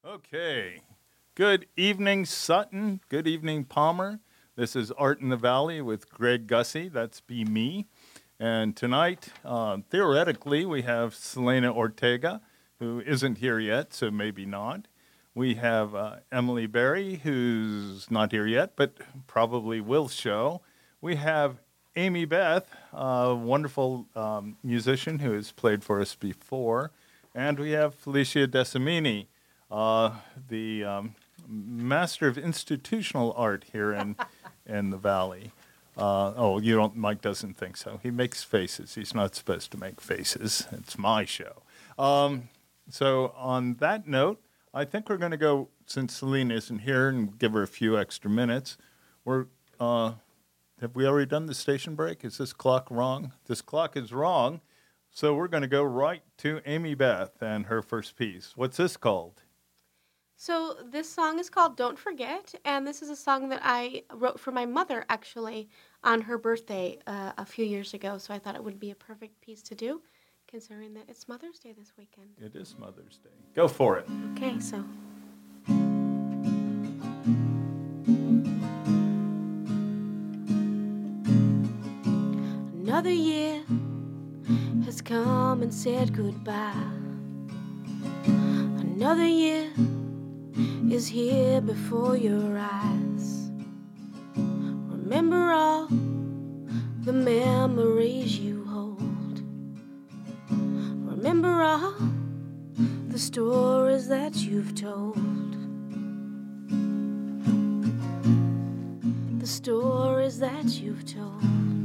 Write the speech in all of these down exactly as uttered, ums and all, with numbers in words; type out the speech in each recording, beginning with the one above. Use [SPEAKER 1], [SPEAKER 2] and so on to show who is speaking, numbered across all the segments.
[SPEAKER 1] Okay. Good evening, Sutton. Good evening, Palmer. This is Art in the Valley with Greg Gussie. That's be me. And tonight, uh, theoretically, we have Selena Ortega, who isn't here yet, so maybe not. We have uh, Emily Berry, who's not here yet, but probably will show. We have Amy Beth, a wonderful um, musician who has played for us before. And we have Felicia Decimini, uh, the um, master of institutional art here in, in the Valley. Uh, oh, you don't. Mike doesn't think so. He makes faces. He's not supposed to make faces. It's my show. Um, so on that note, I think we're going to go, since Selena isn't here, and give her a few extra minutes. We're uh, have we already done the station break? Is this clock wrong? This clock is wrong. So we're going to go right to Amy Beth and her first piece. What's this called?
[SPEAKER 2] So this song is called Don't Forget, and this is a song that I wrote for my mother, actually, on her birthday uh, a few years ago. So I thought it would be a perfect piece to do, considering that it's Mother's Day this weekend.
[SPEAKER 1] It is Mother's Day. Go for it.
[SPEAKER 2] Okay, so... Another year has come and said goodbye. Another year is here before your eyes. Remember all the memories you hold. Remember all the stories that you've told. The stories that you've told.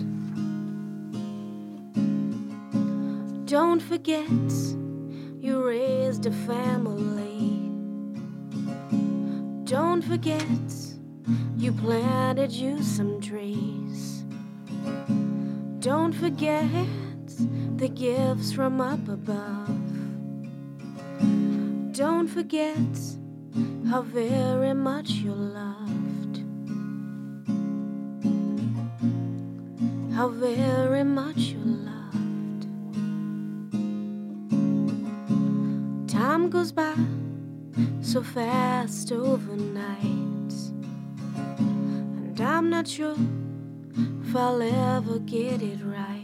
[SPEAKER 2] Don't forget you raised a family. Don't forget you planted you some trees. Don't forget the gifts from up above. Don't forget how very much you're loved. How very much you're loved. Time goes by so fast overnight, and I'm not sure if I'll ever get it right.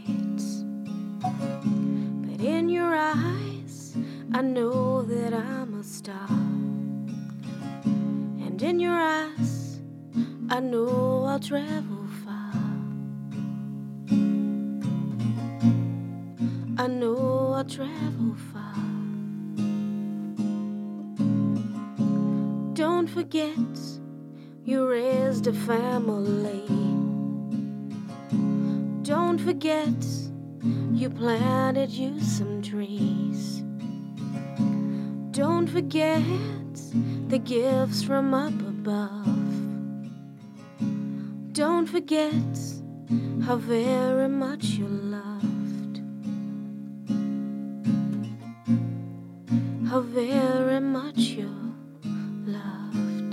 [SPEAKER 2] But in your eyes I know that I'm a star, and in your eyes I know I'll travel far. I know I'll travel far. Don't forget you raised a family. Don't forget you planted you some trees. Don't forget the gifts from up above. Don't forget how very much you're loved. How very much you're loved.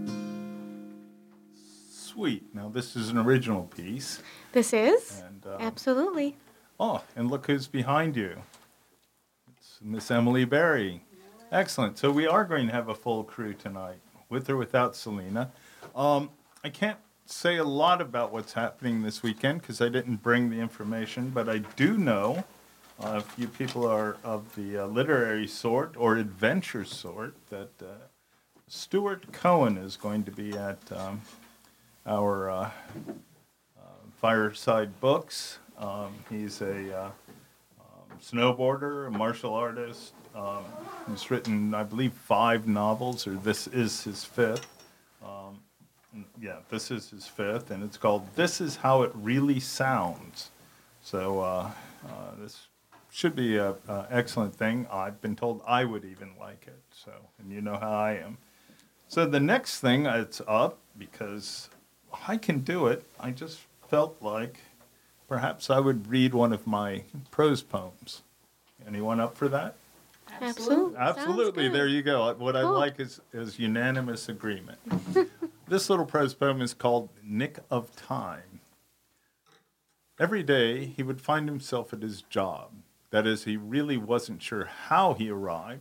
[SPEAKER 1] Sweet. Now, this is an original piece.
[SPEAKER 2] This is?
[SPEAKER 1] And, um,
[SPEAKER 2] Absolutely.
[SPEAKER 1] Oh, and look who's behind you. It's Miss Emily Berry. Excellent. So we are going to have a full crew tonight, with or without Selena. Um, I can't say a lot about what's happening this weekend because I didn't bring the information, but I do know uh, if you people are of the uh, literary sort or adventure sort that uh, Stuart Cohen is going to be at um, our uh, uh, Fireside Books. Um, he's a uh, um, snowboarder, a martial artist. Um, he's written, I believe, five novels, or this is his fifth. Um, yeah, this is his fifth, and it's called This Is How It Really Sounds. So uh, uh, this should be an excellent thing. I've been told I would even like it, so, and you know how I am. So the next thing that's up, because I can do it, I just felt like perhaps I would read one of my prose poems. Anyone up for that?
[SPEAKER 2] Absolutely.
[SPEAKER 1] Absolutely. There you go. What I
[SPEAKER 2] Cool.
[SPEAKER 1] like is, is unanimous agreement. This little prose poem is called Nick of Time. Every day he would find himself at his job. That is, he really wasn't sure how he arrived,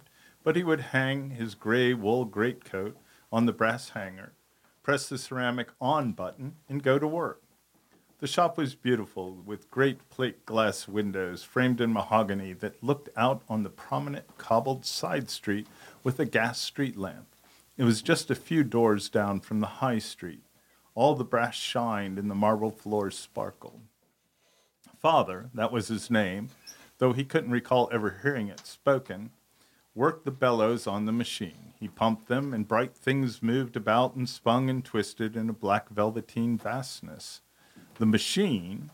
[SPEAKER 1] but he would hang his gray wool greatcoat on the brass hanger, press the ceramic on button, and go to work. The shop was beautiful, with great plate glass windows framed in mahogany that looked out on the prominent cobbled side street with a gas street lamp. It was just a few doors down from the high street. All the brass shined and the marble floors sparkled. Father, that was his name, though he couldn't recall ever hearing it spoken, worked the bellows on the machine. He pumped them, and bright things moved about and spun and twisted in a black velveteen vastness. The machine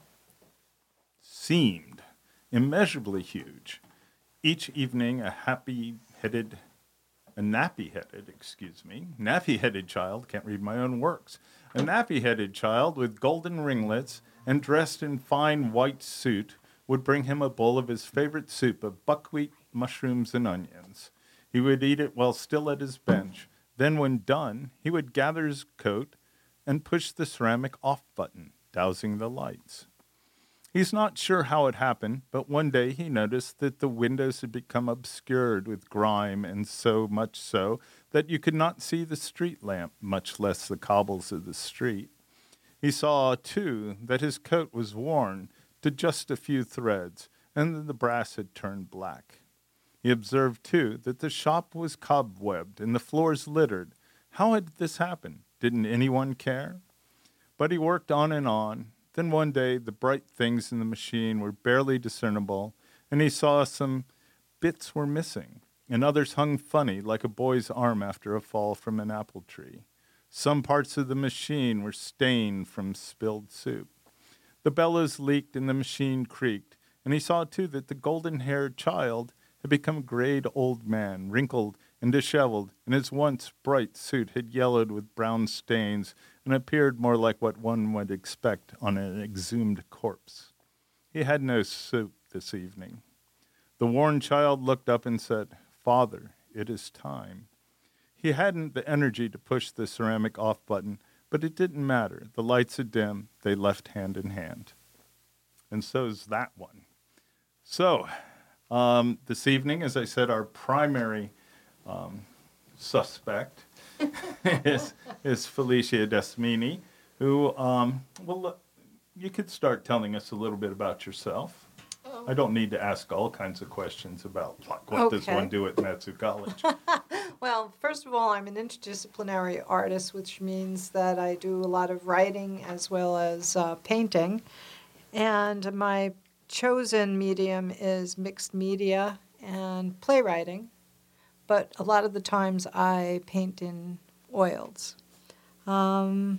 [SPEAKER 1] seemed immeasurably huge. Each evening, a happy-headed, a nappy-headed, excuse me, nappy-headed child, can't read my own works, a nappy-headed child with golden ringlets and dressed in fine white suit would bring him a bowl of his favorite soup of buckwheat, mushrooms, and onions. He would eat it while still at his bench. Then, when done, he would gather his coat and push the ceramic off button, dousing the lights. He's not sure how it happened, but one day he noticed that the windows had become obscured with grime, and so much so that you could not see the street lamp, much less the cobbles of the street. He saw, too, that his coat was worn to just a few threads, and that the brass had turned black. He observed, too, that the shop was cobwebbed and the floors littered. How had this happened? Didn't anyone care? But he worked on and on. Then one day the bright things in the machine were barely discernible, and he saw some bits were missing, and others hung funny like a boy's arm after a fall from an apple tree. Some parts of the machine were stained from spilled soup. The bellows leaked and the machine creaked, and he saw too that the golden-haired child had become a grayed old man, wrinkled and disheveled, and his once bright suit had yellowed with brown stains and appeared more like what one would expect on an exhumed corpse. He had no soup this evening. The worn child looked up and said, "Father, it is time." He hadn't the energy to push the ceramic off button, but it didn't matter. The lights had dimmed. They left hand in hand. And so's that one. So, um, this evening, as I said, our primary um, suspect is, is Felicia Desmini, who, um, well, you could start telling us a little bit about yourself. I don't need to ask all kinds of questions about like, what
[SPEAKER 3] Okay.
[SPEAKER 1] does one do at Matsu College.
[SPEAKER 3] Well, first of all, I'm an interdisciplinary artist, which means that I do a lot of writing as well as uh, painting. And my chosen medium is mixed media and playwriting. But a lot of the times I paint in oils. Um,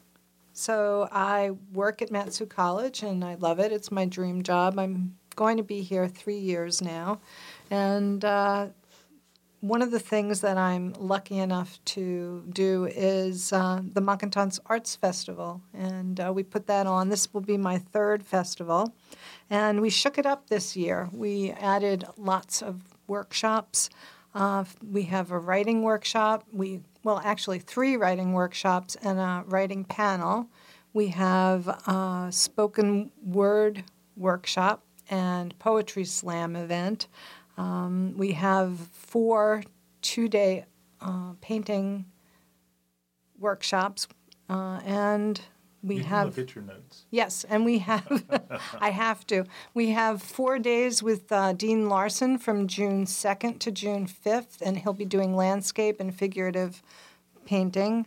[SPEAKER 3] so I work at Matsu College, and I love it. It's my dream job. I'm going to be here three years now. And uh, one of the things that I'm lucky enough to do is uh, the Makantans Arts Festival. And uh, we put that on. This will be my third festival. And we shook it up this year. We added lots of workshops. Uh, we have a writing workshop. We well, actually, three writing workshops and a writing panel. We have a spoken word workshop and poetry slam event. Um, we have four two-day uh, painting workshops, uh, and we
[SPEAKER 1] you can
[SPEAKER 3] have.
[SPEAKER 1] look at your notes.
[SPEAKER 3] Yes, and we have, I have to. We have four days with uh, Dean Larson from June second to June fifth, and he'll be doing landscape and figurative painting.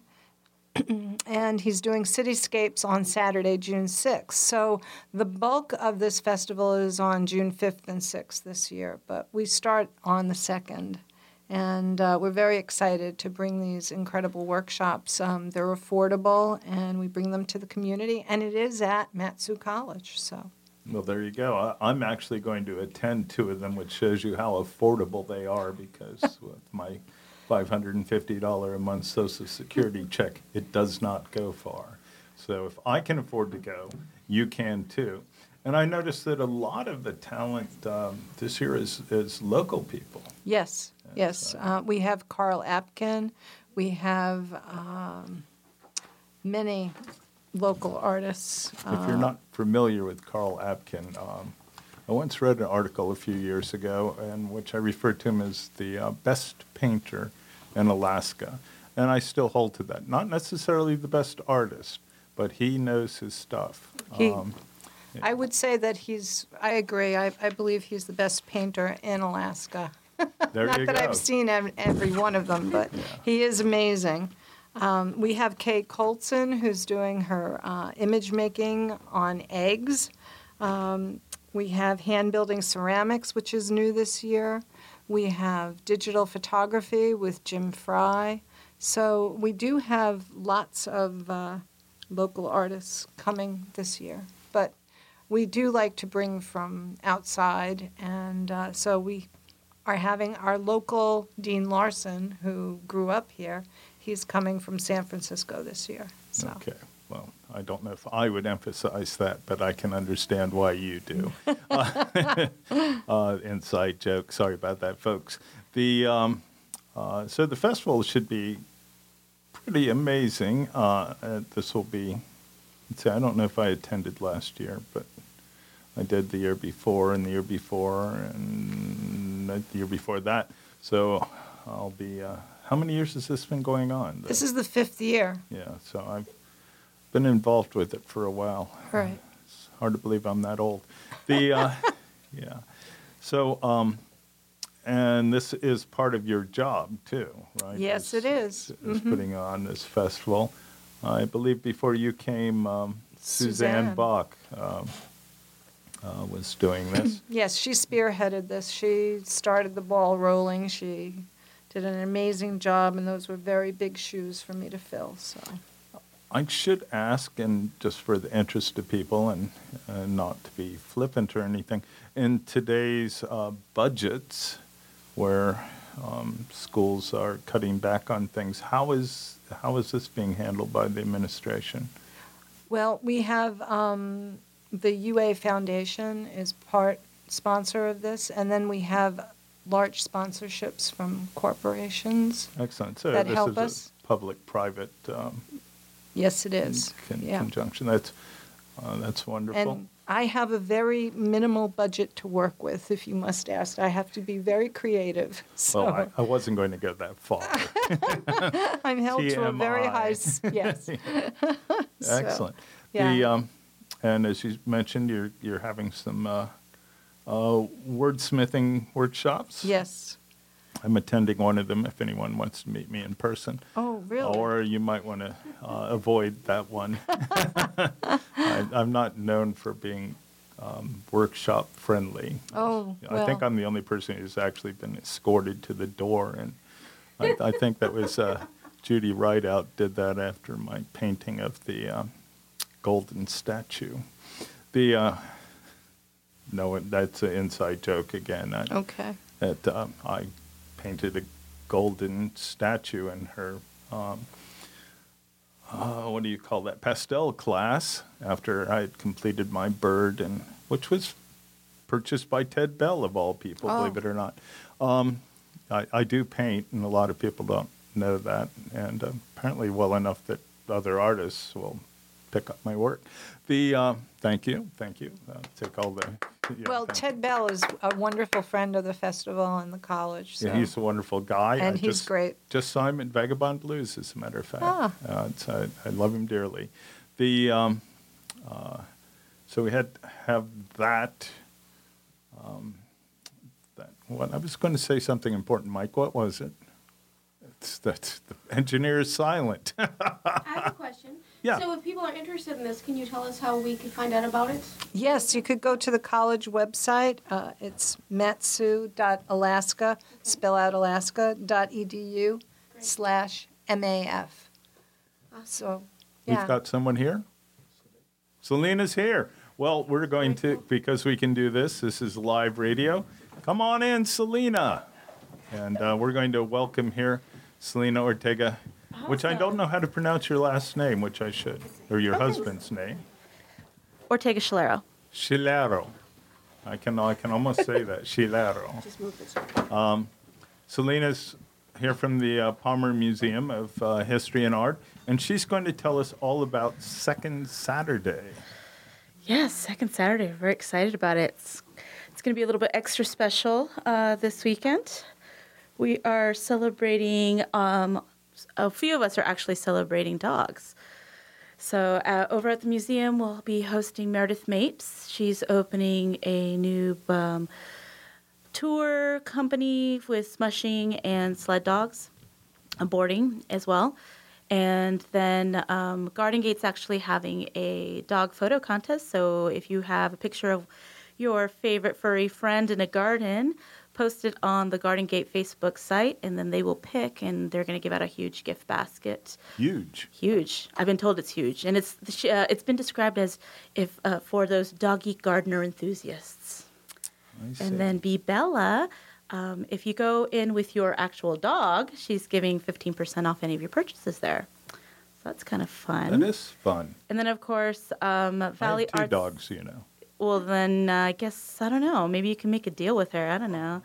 [SPEAKER 3] And he's doing cityscapes on Saturday, June sixth. So the bulk of this festival is on June fifth and sixth this year, but we start on the second. And uh, we're very excited to bring these incredible workshops. Um, they're affordable, and we bring them to the community, and it is at Matsu College. So,
[SPEAKER 1] Well, there you go. I, I'm actually going to attend two of them, which shows you how affordable they are, because with my five hundred fifty dollars a month Social Security check, it does not go far. So if I can afford to go, you can too. And I noticed that a lot of the talent um, this year is, is local people.
[SPEAKER 3] yes, yes. Uh, we have Carl Apkin. We have um, many local artists.
[SPEAKER 1] If you're
[SPEAKER 3] Uh,
[SPEAKER 1] not familiar with Carl Apkin, um, I once read an article a few years ago in which I referred to him as the uh, best painter in Alaska. And I still hold to that. Not necessarily the best artist, but he knows his stuff.
[SPEAKER 3] He-
[SPEAKER 1] Um,
[SPEAKER 3] I would say that he's, I agree, I, I believe he's the best painter in Alaska.
[SPEAKER 1] there
[SPEAKER 3] Not
[SPEAKER 1] you
[SPEAKER 3] that
[SPEAKER 1] go.
[SPEAKER 3] I've seen ev- every one of them, but he is amazing. Um, we have Kay Colson, who's doing her uh, image making on eggs. Um, we have hand building ceramics, which is new this year. We have digital photography with Jim Fry. So we do have lots of uh, local artists coming this year. But we do like to bring from outside, and uh, so we are having our local Dean Larson, who grew up here. He's coming from San Francisco this year. So.
[SPEAKER 1] Okay. Well, I don't know if I would emphasize that, but I can understand why you do. uh, uh, inside joke. Sorry about that, folks. The um, uh, so the festival should be pretty amazing. Uh, uh, this will be. Let's see, I don't know if I attended last year, but I did the year before, and the year before, and the year before that. So I'll be. Uh, how many years has this been going on?
[SPEAKER 3] This is the fifth year.
[SPEAKER 1] Yeah, so I've been involved with it for a while.
[SPEAKER 3] Right.
[SPEAKER 1] It's hard to believe I'm that old. The uh, yeah, so um, and this is part of your job too, right?
[SPEAKER 3] Yes,
[SPEAKER 1] Is-
[SPEAKER 3] it is.
[SPEAKER 1] Is putting on this festival. I believe before you came, um, Suzanne,
[SPEAKER 3] Suzanne.
[SPEAKER 1] Bach um, uh, was doing this.
[SPEAKER 3] Yes, she spearheaded this. She started the ball rolling. She did an amazing job, and those were very big shoes for me to fill. So.
[SPEAKER 1] I should ask, and just for the interest of people, and uh, not to be flippant or anything, in today's uh, budgets, where um, schools are cutting back on things, how is how is this being handled by the administration?
[SPEAKER 3] Well, we have um, the U A Foundation is part sponsor of this, and then we have large sponsorships from corporations.
[SPEAKER 1] Excellent. So
[SPEAKER 3] That
[SPEAKER 1] this
[SPEAKER 3] help
[SPEAKER 1] is
[SPEAKER 3] us?
[SPEAKER 1] a public-private um,
[SPEAKER 3] Yes, it is.
[SPEAKER 1] con-
[SPEAKER 3] Yeah.
[SPEAKER 1] conjunction. That's uh, that's wonderful.
[SPEAKER 3] And I have a very minimal budget to work with, if you must ask. I have to be very creative. So
[SPEAKER 1] well, I, I wasn't going to go that far.
[SPEAKER 3] I'm held to a very
[SPEAKER 1] T M I.
[SPEAKER 3] high, s- yes. So,
[SPEAKER 1] Excellent.
[SPEAKER 3] yeah.
[SPEAKER 1] The um, and as you mentioned, you're you're having some uh, uh, wordsmithing workshops.
[SPEAKER 3] Yes.
[SPEAKER 1] I'm attending one of them. If anyone wants to meet me in person,
[SPEAKER 3] Oh, really?
[SPEAKER 1] or you might want to uh, avoid that one. I, I'm not known for being um, workshop friendly.
[SPEAKER 3] Oh,
[SPEAKER 1] I think
[SPEAKER 3] well.
[SPEAKER 1] I'm the only person who's actually been escorted to the door, and I, I think that was uh, Judy Rideout did that after my painting of the um, golden statue. The uh, no, that's an inside joke again. I,
[SPEAKER 3] Okay.
[SPEAKER 1] that um, I painted a golden statue in her. Um, uh, what do you call that? Pastel class after I had completed my bird, and which was purchased by Ted Bell of all people,
[SPEAKER 3] Oh.
[SPEAKER 1] believe it or not. Um, I, I do paint, and a lot of people don't know that, and uh, apparently well enough that other artists will pick up my work. The uh, thank you, thank you. Uh, take all the. yeah,
[SPEAKER 3] Well,
[SPEAKER 1] thank-
[SPEAKER 3] Ted Bell is a wonderful friend of the festival and the college. So.
[SPEAKER 1] Yeah, he's a wonderful guy.
[SPEAKER 3] And
[SPEAKER 1] I
[SPEAKER 3] he's
[SPEAKER 1] just,
[SPEAKER 3] great.
[SPEAKER 1] Just saw him at Vagabond Blues, as a matter of fact.
[SPEAKER 3] Ah.
[SPEAKER 1] Uh, it's, I, I love him dearly. The um, uh, so we had have that. Um, that what I was going to say something important, Mike. What was it? It's that the engineer is silent.
[SPEAKER 2] I have a question.
[SPEAKER 1] Yeah.
[SPEAKER 2] So if people are interested in this, can you tell us how we can find out about it?
[SPEAKER 3] Yes, you could go to the college website. Uh, it's matsu dot alaska, spell out Alaska, dot edu slash M A F. So, yeah.
[SPEAKER 1] We've got someone here. Selena's here. Well, we're going to, because we can do this, this is live radio. Come on in, Selena. And uh, we're going to welcome here Selena Ortega, which I don't know how to pronounce your last name, which I should, or your husband's name.
[SPEAKER 4] Ortega Schlero.
[SPEAKER 1] Chilero. I can, I can almost say that, Chilero.
[SPEAKER 2] Just move this.
[SPEAKER 1] Selena's here from the uh, Palmer Museum of uh, History and Art, and she's going to tell us all about Second Saturday.
[SPEAKER 4] Yes, second Saturday. We're very excited about it. It's it's going to be a little bit extra special uh, this weekend. We are celebrating, um, a few of us are actually celebrating dogs. So uh, over at the museum, we'll be hosting Meredith Mapes. She's opening a new um, tour company with smushing and sled dogs, uh, boarding as well. And then um, Garden Gate's actually having a dog photo contest. So if you have a picture of your favorite furry friend in a garden, post it on the Garden Gate Facebook site, and then they will pick, and they're going to give out a huge gift basket.
[SPEAKER 1] Huge.
[SPEAKER 4] Huge. I've been told it's huge, and it's uh, it's been described as if uh, for those doggy gardener enthusiasts.
[SPEAKER 1] I see.
[SPEAKER 4] And then Bee Bella, um, if you go in with your actual dog, she's giving fifteen percent off any of your purchases there. So that's kind of fun.
[SPEAKER 1] That is fun.
[SPEAKER 4] And then, of course, um, Valley
[SPEAKER 1] I have two
[SPEAKER 4] Arts.
[SPEAKER 1] dogs, you know.
[SPEAKER 4] Well, then uh, I guess, I don't know. Maybe you can make a deal with her. I don't know.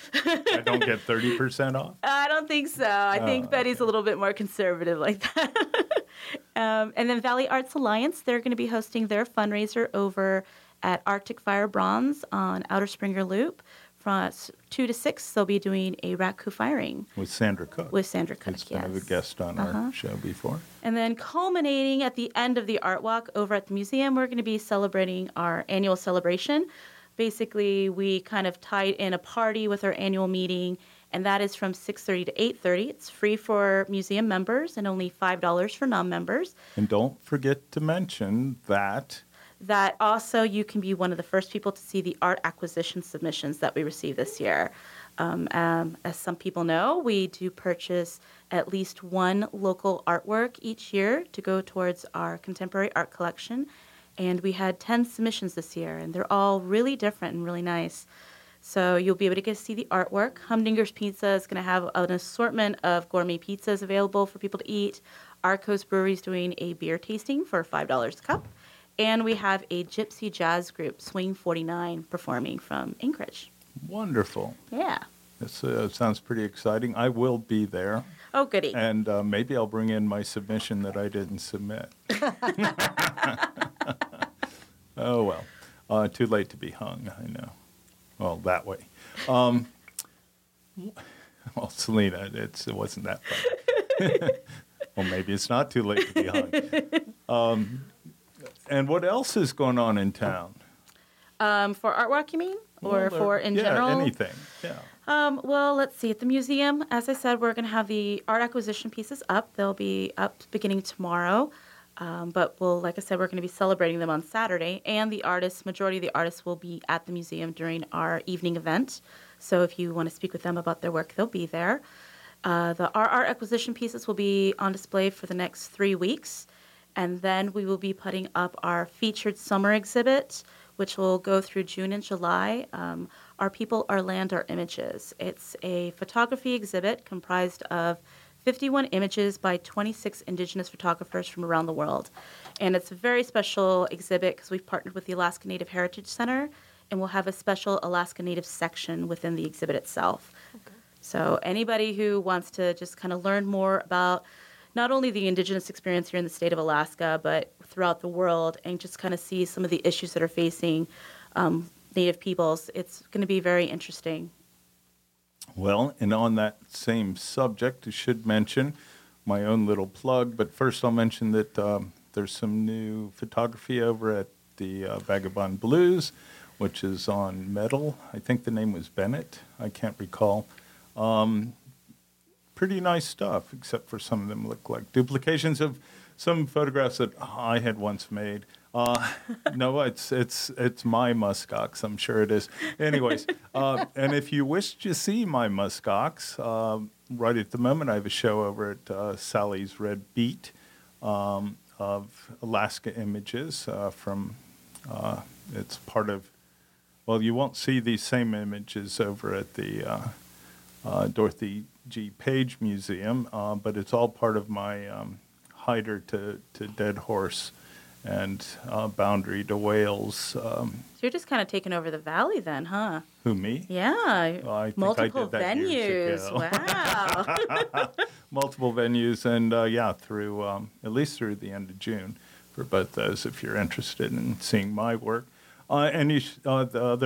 [SPEAKER 1] I don't get thirty percent off?
[SPEAKER 4] I don't think so. I think
[SPEAKER 1] Oh,
[SPEAKER 4] Betty's
[SPEAKER 1] okay.
[SPEAKER 4] a little bit more conservative like that. um, and then Valley Arts Alliance, they're going to be hosting their fundraiser over at Arctic Fire Bronze on Outer Springer Loop. From two to six, they'll be doing a Raku firing
[SPEAKER 1] With Sandra Cook.
[SPEAKER 4] with Sandra Cook,
[SPEAKER 1] Who's
[SPEAKER 4] yes.
[SPEAKER 1] been a guest on
[SPEAKER 4] Uh-huh.
[SPEAKER 1] our show before.
[SPEAKER 4] And then culminating at the end of the art walk over at the museum, we're going to be celebrating our annual celebration. Basically, we kind of tied in a party with our annual meeting, and that is from six thirty to eight thirty. It's free for museum members and only five dollars for non-members.
[SPEAKER 1] And don't forget to mention that
[SPEAKER 4] That also you can be one of the first people to see the art acquisition submissions that we received this year. Um, um, as some people know, we do purchase at least one local artwork each year to go towards our contemporary art collection. And we had ten submissions this year, and they're all really different and really nice. So you'll be able to get to see the artwork. Humdinger's Pizza is going to have an assortment of gourmet pizzas available for people to eat. Arcos Brewery is doing a beer tasting for five dollars a cup. And we have a gypsy jazz group, Swing forty-nine, performing from Anchorage.
[SPEAKER 1] wonderful.
[SPEAKER 4] Yeah.
[SPEAKER 1] This uh, sounds pretty exciting. I will be there,
[SPEAKER 4] Oh, goody.
[SPEAKER 1] and uh, maybe I'll bring in my submission that I didn't submit. Oh, well. Uh, too late to be hung, I know. Well, that way. Um, well, Selena, it's, it wasn't that funny. Well, maybe it's not too late to be hung. Um, and what else is going on in town?
[SPEAKER 4] Um, for art walk, you mean? Or
[SPEAKER 1] Well,
[SPEAKER 4] for in
[SPEAKER 1] yeah,
[SPEAKER 4] general?
[SPEAKER 1] anything. Yeah.
[SPEAKER 4] Um, well, let's see. At the museum, as I said, we're going to have the art acquisition pieces up. They'll be up beginning tomorrow. Um, but we'll, like I said, we're going to be celebrating them on Saturday. And the artists, majority of the artists will be at the museum during our evening event. So if you want to speak with them about their work, they'll be there. Uh, the our art acquisition pieces will be on display for the next three weeks. And then we will be putting up our featured summer exhibit, which will go through June and July. Um, Our People, Our Land, Our Images. It's a photography exhibit comprised of fifty-one images by twenty-six indigenous photographers from around the world. And it's a very special exhibit because we've partnered with the Alaska Native Heritage Center, and we'll have a special Alaska Native section within the exhibit itself. Okay. So anybody who wants to just kind of learn more about not only the indigenous experience here in the state of Alaska, but throughout the world, and just kind of see some of the issues that are facing um, Native peoples, it's going to be very interesting.
[SPEAKER 1] Well, and on that same subject, I should mention my own little plug, but first I'll mention that um, there's some new photography over at the uh, Vagabond Blues, which is on metal. I think the name was Bennett. I can't recall. Um, pretty nice stuff, except for some of them look like duplications of some photographs that I had once made. Uh, no, it's it's it's my muskox. I'm sure it is. Anyways, uh, and if you wish to see my muskox, uh, right at the moment I have a show over at uh, Sally's Red Beet um, of Alaska images uh, from. Uh, it's part of. Well, you won't see these same images over at the uh, uh, Dorothy G. Page Museum, uh, but it's all part of my um, Hider to, to Dead Horse and uh, Boundary to Wales. Um,
[SPEAKER 4] So you're just kind of taking over the valley then, huh?
[SPEAKER 1] who, me?
[SPEAKER 4] Yeah.
[SPEAKER 1] Well, I think I
[SPEAKER 4] Multiple
[SPEAKER 1] did that years
[SPEAKER 4] venues.
[SPEAKER 1] ago.
[SPEAKER 4] Wow.
[SPEAKER 1] Multiple venues, and uh, yeah, through um, at least through the end of June for both those if you're interested in seeing my work. Uh, and you sh- uh, the other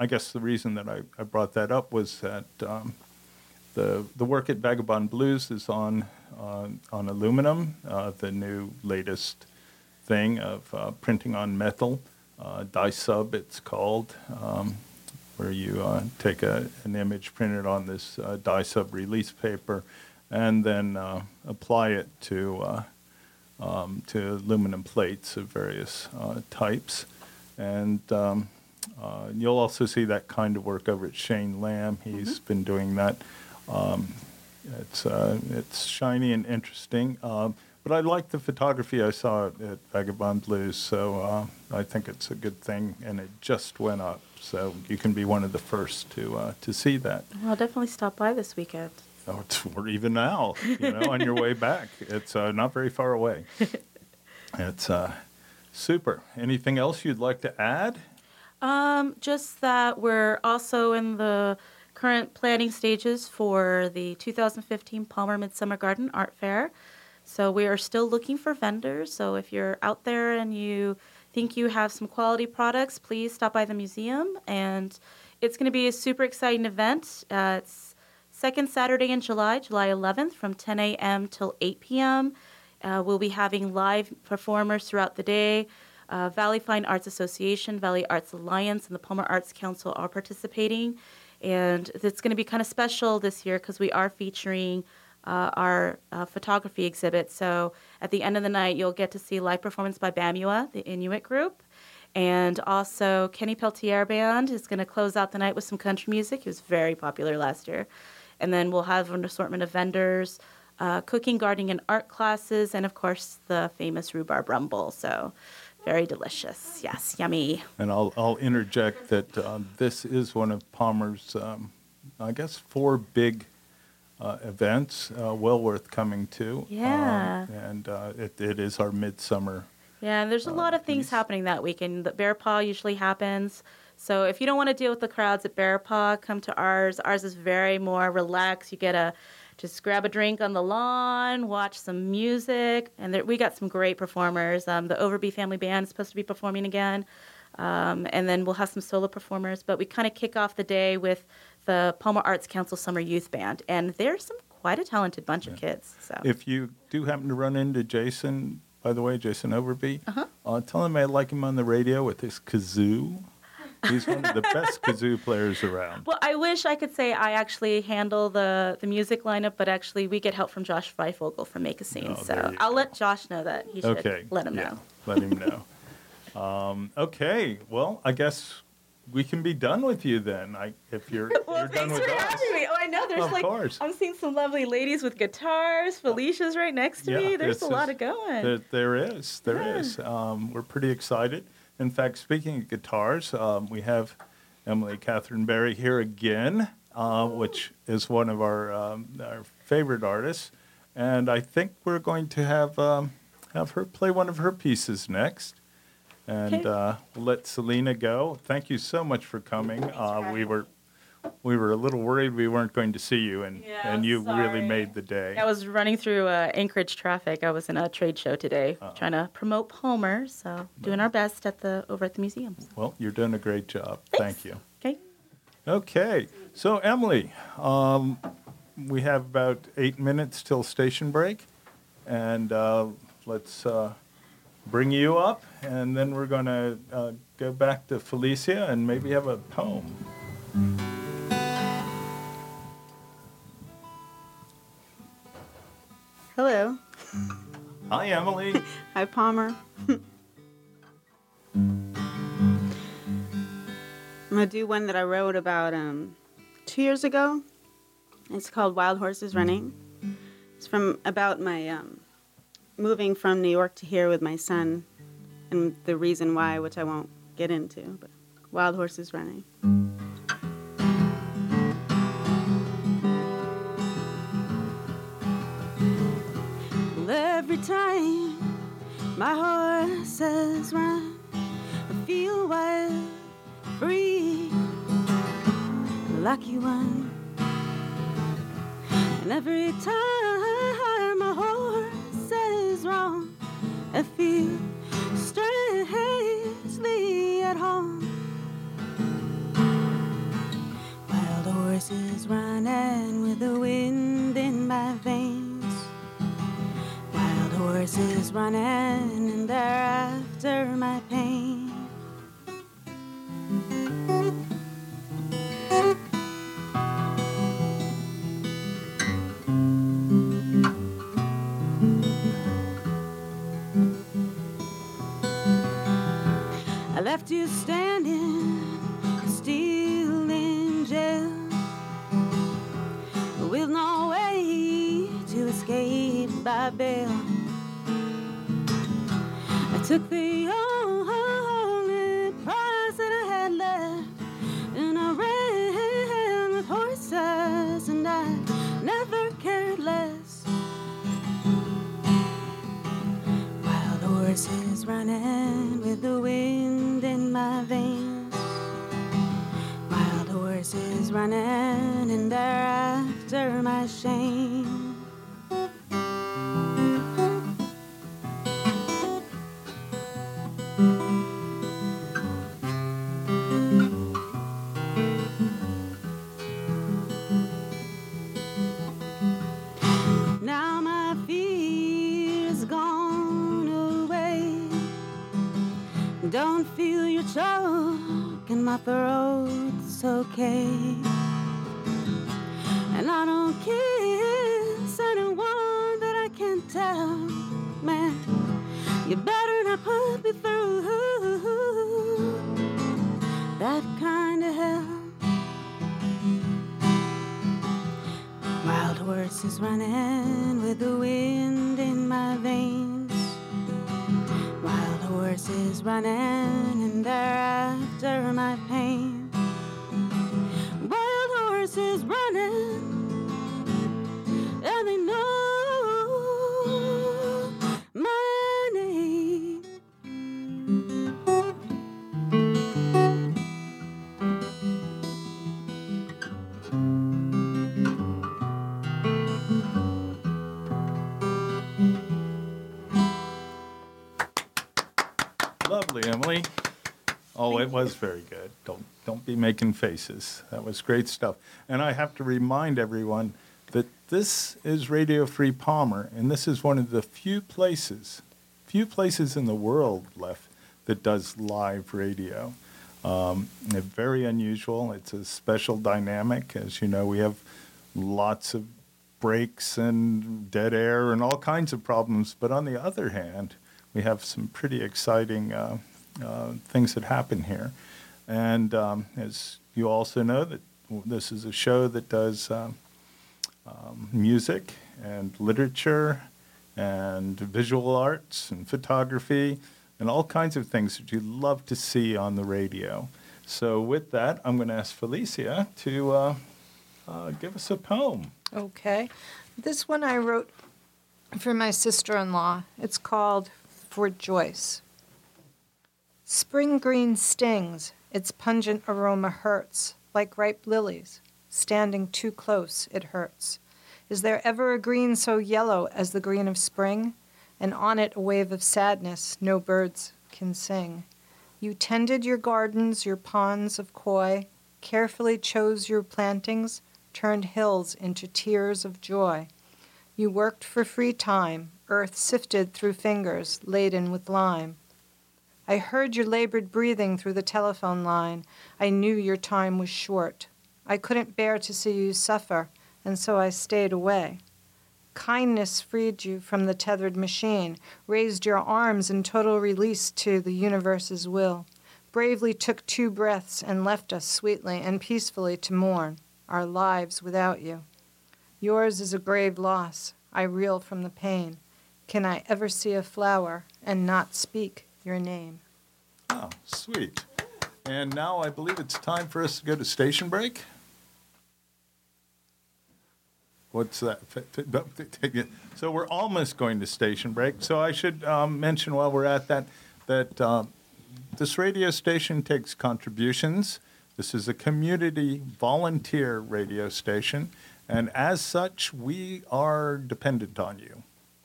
[SPEAKER 1] I guess the reason that I, I brought that up was that um, the the work at Vagabond Blues is on uh, on aluminum, uh, the new latest thing of uh, printing on metal, uh, dye-sub it's called, um, where you uh, take a, an image printed on this uh, dye-sub release paper and then uh, apply it to uh, um, to aluminum plates of various uh, types. And um, uh, you'll also see that kind of work over at Shane Lamb. He's mm-hmm. been doing that. Um, it's uh, it's shiny and interesting. Um, but I like the photography I saw at Vagabond Blues, so uh, I think it's a good thing, and it just went up. So you can be one of the first to uh, to see that.
[SPEAKER 4] I'll definitely stop by this weekend.
[SPEAKER 1] Oh, it's, or even now, you know, on your way back. It's uh, not very far away. It's uh, super. Anything else you'd like to add?
[SPEAKER 4] Um, just that we're also in the current planning stages for the two thousand fifteen Palmer Midsummer Garden Art Fair. So we are still looking for vendors. So if you're out there and you think you have some quality products, please stop by the museum. And it's going to be a super exciting event. Uh, it's second Saturday in July, July eleventh, from ten a.m. till eight p.m. Uh, we'll be having live performers throughout the day. Uh, Valley Fine Arts Association, Valley Arts Alliance, and the Palmer Arts Council are participating. And it's going to be kind of special this year because we are featuring uh, our uh, photography exhibit. So at the end of the night, you'll get to see live performance by Bamua, the Inuit group. And also Kenny Peltier Band is going to close out the night with some country music. He was very popular last year. And then we'll have an assortment of vendors, uh, cooking, gardening, and art classes, and, of course, the famous rhubarb rumble. So very delicious. Yes, yummy.
[SPEAKER 1] And I'll I'll interject that uh, this is one of Palmer's, um, I guess, four big uh, events, uh, well worth coming to.
[SPEAKER 4] Yeah.
[SPEAKER 1] Um, and uh, it, it is our midsummer.
[SPEAKER 4] Yeah, and there's a lot of things
[SPEAKER 1] piece.
[SPEAKER 4] happening that weekend. The Bear Paw usually happens. So if you don't want to deal with the crowds at Bear Paw, come to ours. Ours is very more relaxed. You get a just grab a drink on the lawn, watch some music, and there, we got some great performers. Um, the Overby Family Band is supposed to be performing again, um, and then we'll have some solo performers. But we kind of kick off the day with the Palmer Arts Council Summer Youth Band, and they're some quite a talented bunch of kids. So
[SPEAKER 1] If you do happen to run into Jason, by the way, Jason Overby,
[SPEAKER 4] Uh-huh.
[SPEAKER 1] uh, tell him I like him on the radio with his kazoo. He's one of the best kazoo players around.
[SPEAKER 4] Well, I wish I could say I actually handle the, the music lineup, but actually we get help from Josh Freifogel from Make a Scene.
[SPEAKER 1] Oh,
[SPEAKER 4] so
[SPEAKER 1] there you
[SPEAKER 4] I'll
[SPEAKER 1] go.
[SPEAKER 4] let Josh know that. He should
[SPEAKER 1] Okay.
[SPEAKER 4] let him
[SPEAKER 1] yeah,
[SPEAKER 4] know.
[SPEAKER 1] Let him know. um, okay. Well, I guess we can be done with you then. I, if you're,
[SPEAKER 4] Well,
[SPEAKER 1] you're done
[SPEAKER 4] thanks
[SPEAKER 1] with
[SPEAKER 4] for
[SPEAKER 1] us.
[SPEAKER 4] having me. Oh, I know. There's
[SPEAKER 1] Of
[SPEAKER 4] like
[SPEAKER 1] course.
[SPEAKER 4] I'm seeing some lovely ladies with guitars. Felicia's right next to
[SPEAKER 1] Yeah,
[SPEAKER 4] me. There's
[SPEAKER 1] this
[SPEAKER 4] a lot
[SPEAKER 1] is-
[SPEAKER 4] of going.
[SPEAKER 1] There, there is. There
[SPEAKER 4] Yeah.
[SPEAKER 1] is. Um, we're pretty excited. In fact, speaking of guitars, um, we have Emily Catherine Berry here again, uh, which is one of our um, our favorite artists, and I think we're going to have um, have her play one of her pieces next. And
[SPEAKER 4] Okay.
[SPEAKER 1] uh, we'll let Selena go. Thank you so much for coming. Uh, we were we were a little worried we weren't going to see you, and
[SPEAKER 4] Yeah,
[SPEAKER 1] and you
[SPEAKER 4] sorry.
[SPEAKER 1] really made the day.
[SPEAKER 4] I was running through uh, Anchorage traffic. I was in a trade show today,
[SPEAKER 1] Uh-oh.
[SPEAKER 4] trying to promote Palmer. So doing our best at the over at the museums.
[SPEAKER 1] Well, you're doing a great job.
[SPEAKER 4] Thanks.
[SPEAKER 1] Thank you.
[SPEAKER 4] Okay.
[SPEAKER 1] Okay, so Emily, um, we have about eight minutes till station break, and uh, let's uh, bring you up, and then we're going to uh, go back to Felicia and maybe have a poem.
[SPEAKER 5] Hello.
[SPEAKER 1] Hi, Emily.
[SPEAKER 5] Hi, Palmer. I'm going to do one that I wrote about um, two years ago. It's called Wild Horses Running. It's from about my um, moving from New York to here with my son and the reason why, which I won't get into. But Wild Horses Running. Well, every time my horses run, I feel wild, free, the lucky one. And every time my horse is wrong, I feel strangely at home. horses running, and they're after my pain. I left you standing, still in jail, with no way to escape by bail. I took the only prize that I had left, and I ran with horses, and I never cared less. Wild horses running with the wind in my veins. Wild horses running, and they're after my shame. Now my fear's gone away. Don't feel your choke in my throat's okay. And I don't kiss anyone that I can't tell. Man, you better not put me through that kind of hell. Wild horses running with the wind in my veins. Wild horses running, and they're after my pain. Wild horses running, and they know my name.
[SPEAKER 1] Lovely, Emily. Oh, it was very good. Don't don't be making faces. That was great stuff. And I have to remind everyone that this is Radio Free Palmer, and this is one of the few places, few places in the world left that does live radio. Um, it's very unusual. It's a special dynamic. As you know, we have lots of breaks and dead air and all kinds of problems. But on the other hand, we have some pretty exciting uh, uh, things that happen here. And um, as you also know, that this is a show that does um, um, music and literature and visual arts and photography and all kinds of things that you'd love to see on the radio. So with that, I'm going to ask Felicia to uh, uh, give us a poem.
[SPEAKER 3] Okay. This one I wrote for my sister-in-law. It's called For Joyce. Spring green stings, its pungent aroma hurts, like ripe lilies. Standing too close, it hurts. Is there ever a green so yellow as the green of spring? And on it a wave of sadness no birds can sing. You tended your gardens, your ponds of koi, carefully chose your plantings, turned hills into tears of joy. You worked for free time, earth sifted through fingers laden with lime. I heard your labored breathing through the telephone line. I knew your time was short. I couldn't bear to see you suffer, and so I stayed away. Kindness freed you from the tethered machine, raised your arms in total release to the universe's will, bravely took two breaths and left us sweetly and peacefully to mourn our lives without you. Yours is a grave loss. I reel from the pain. Can I ever see a flower and not speak your name?
[SPEAKER 1] Oh, sweet. And now I believe it's time for us to go to station break. What's that? So we're almost going to station break. So I should um, mention while we're at that, that um, this radio station takes contributions. This is a community volunteer radio station, and as such, we are dependent on you.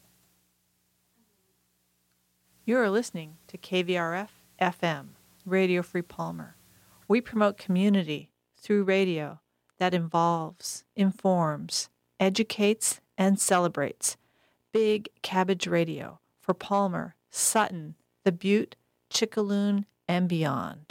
[SPEAKER 6] You're listening to K V R F F M, Radio Free Palmer. We promote community through radio that involves, informs, educates, and celebrates. Big Cabbage Radio for Palmer, Sutton, the Butte, Chickaloon, and beyond.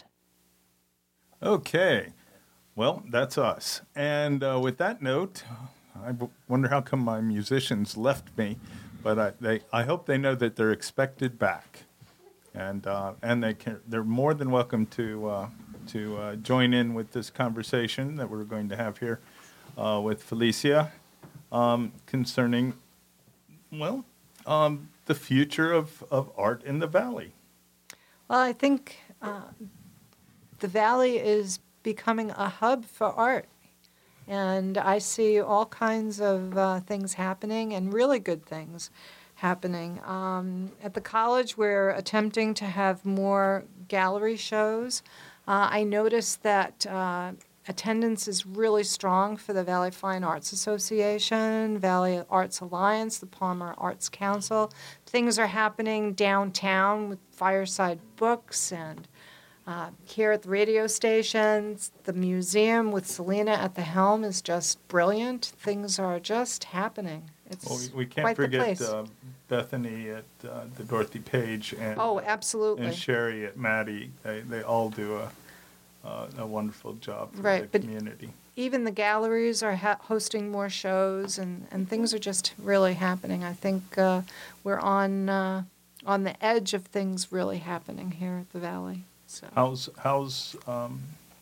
[SPEAKER 1] Okay. Well, that's us. And uh, with that note, I w- wonder how come my musicians left me, but I, they, I hope they know that they're expected back. And uh, and they can, they're more than welcome to uh, to uh, join in with this conversation that we're going to have here uh, with Felicia um, concerning, well, um, the future of, of art in the Valley.
[SPEAKER 3] Well, I think uh, the Valley is becoming a hub for art. And I see all kinds of uh, things happening, and really good things happening. Um, at the college, we're attempting to have more gallery shows. Uh, I noticed that uh, attendance is really strong for the Valley Fine Arts Association, Valley Arts Alliance, the Palmer Arts Council. Things are happening downtown with Fireside Books, and uh, here at the radio stations. The museum with Selena at the helm is just brilliant. Things are just happening. It's
[SPEAKER 1] Well, we, we can't
[SPEAKER 3] quite the
[SPEAKER 1] forget
[SPEAKER 3] place.
[SPEAKER 1] uh, Bethany at uh, the Dorothy Page and
[SPEAKER 3] Oh,
[SPEAKER 1] uh,
[SPEAKER 3] absolutely.
[SPEAKER 1] and Sherry at Maddie. They they all do a uh, a wonderful job for
[SPEAKER 3] Right,
[SPEAKER 1] the
[SPEAKER 3] but-
[SPEAKER 1] community.
[SPEAKER 3] Even the galleries are ha- hosting more shows, and, and things are just really happening. I think uh, we're on uh, on the edge of things really happening here at the Valley. So
[SPEAKER 1] How's how's um,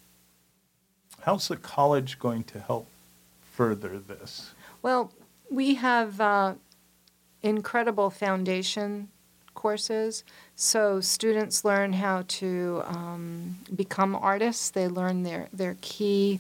[SPEAKER 1] how's the college going to help further this?
[SPEAKER 3] Well, we have uh, incredible foundation courses. So students learn how to um, become artists. They learn their, their key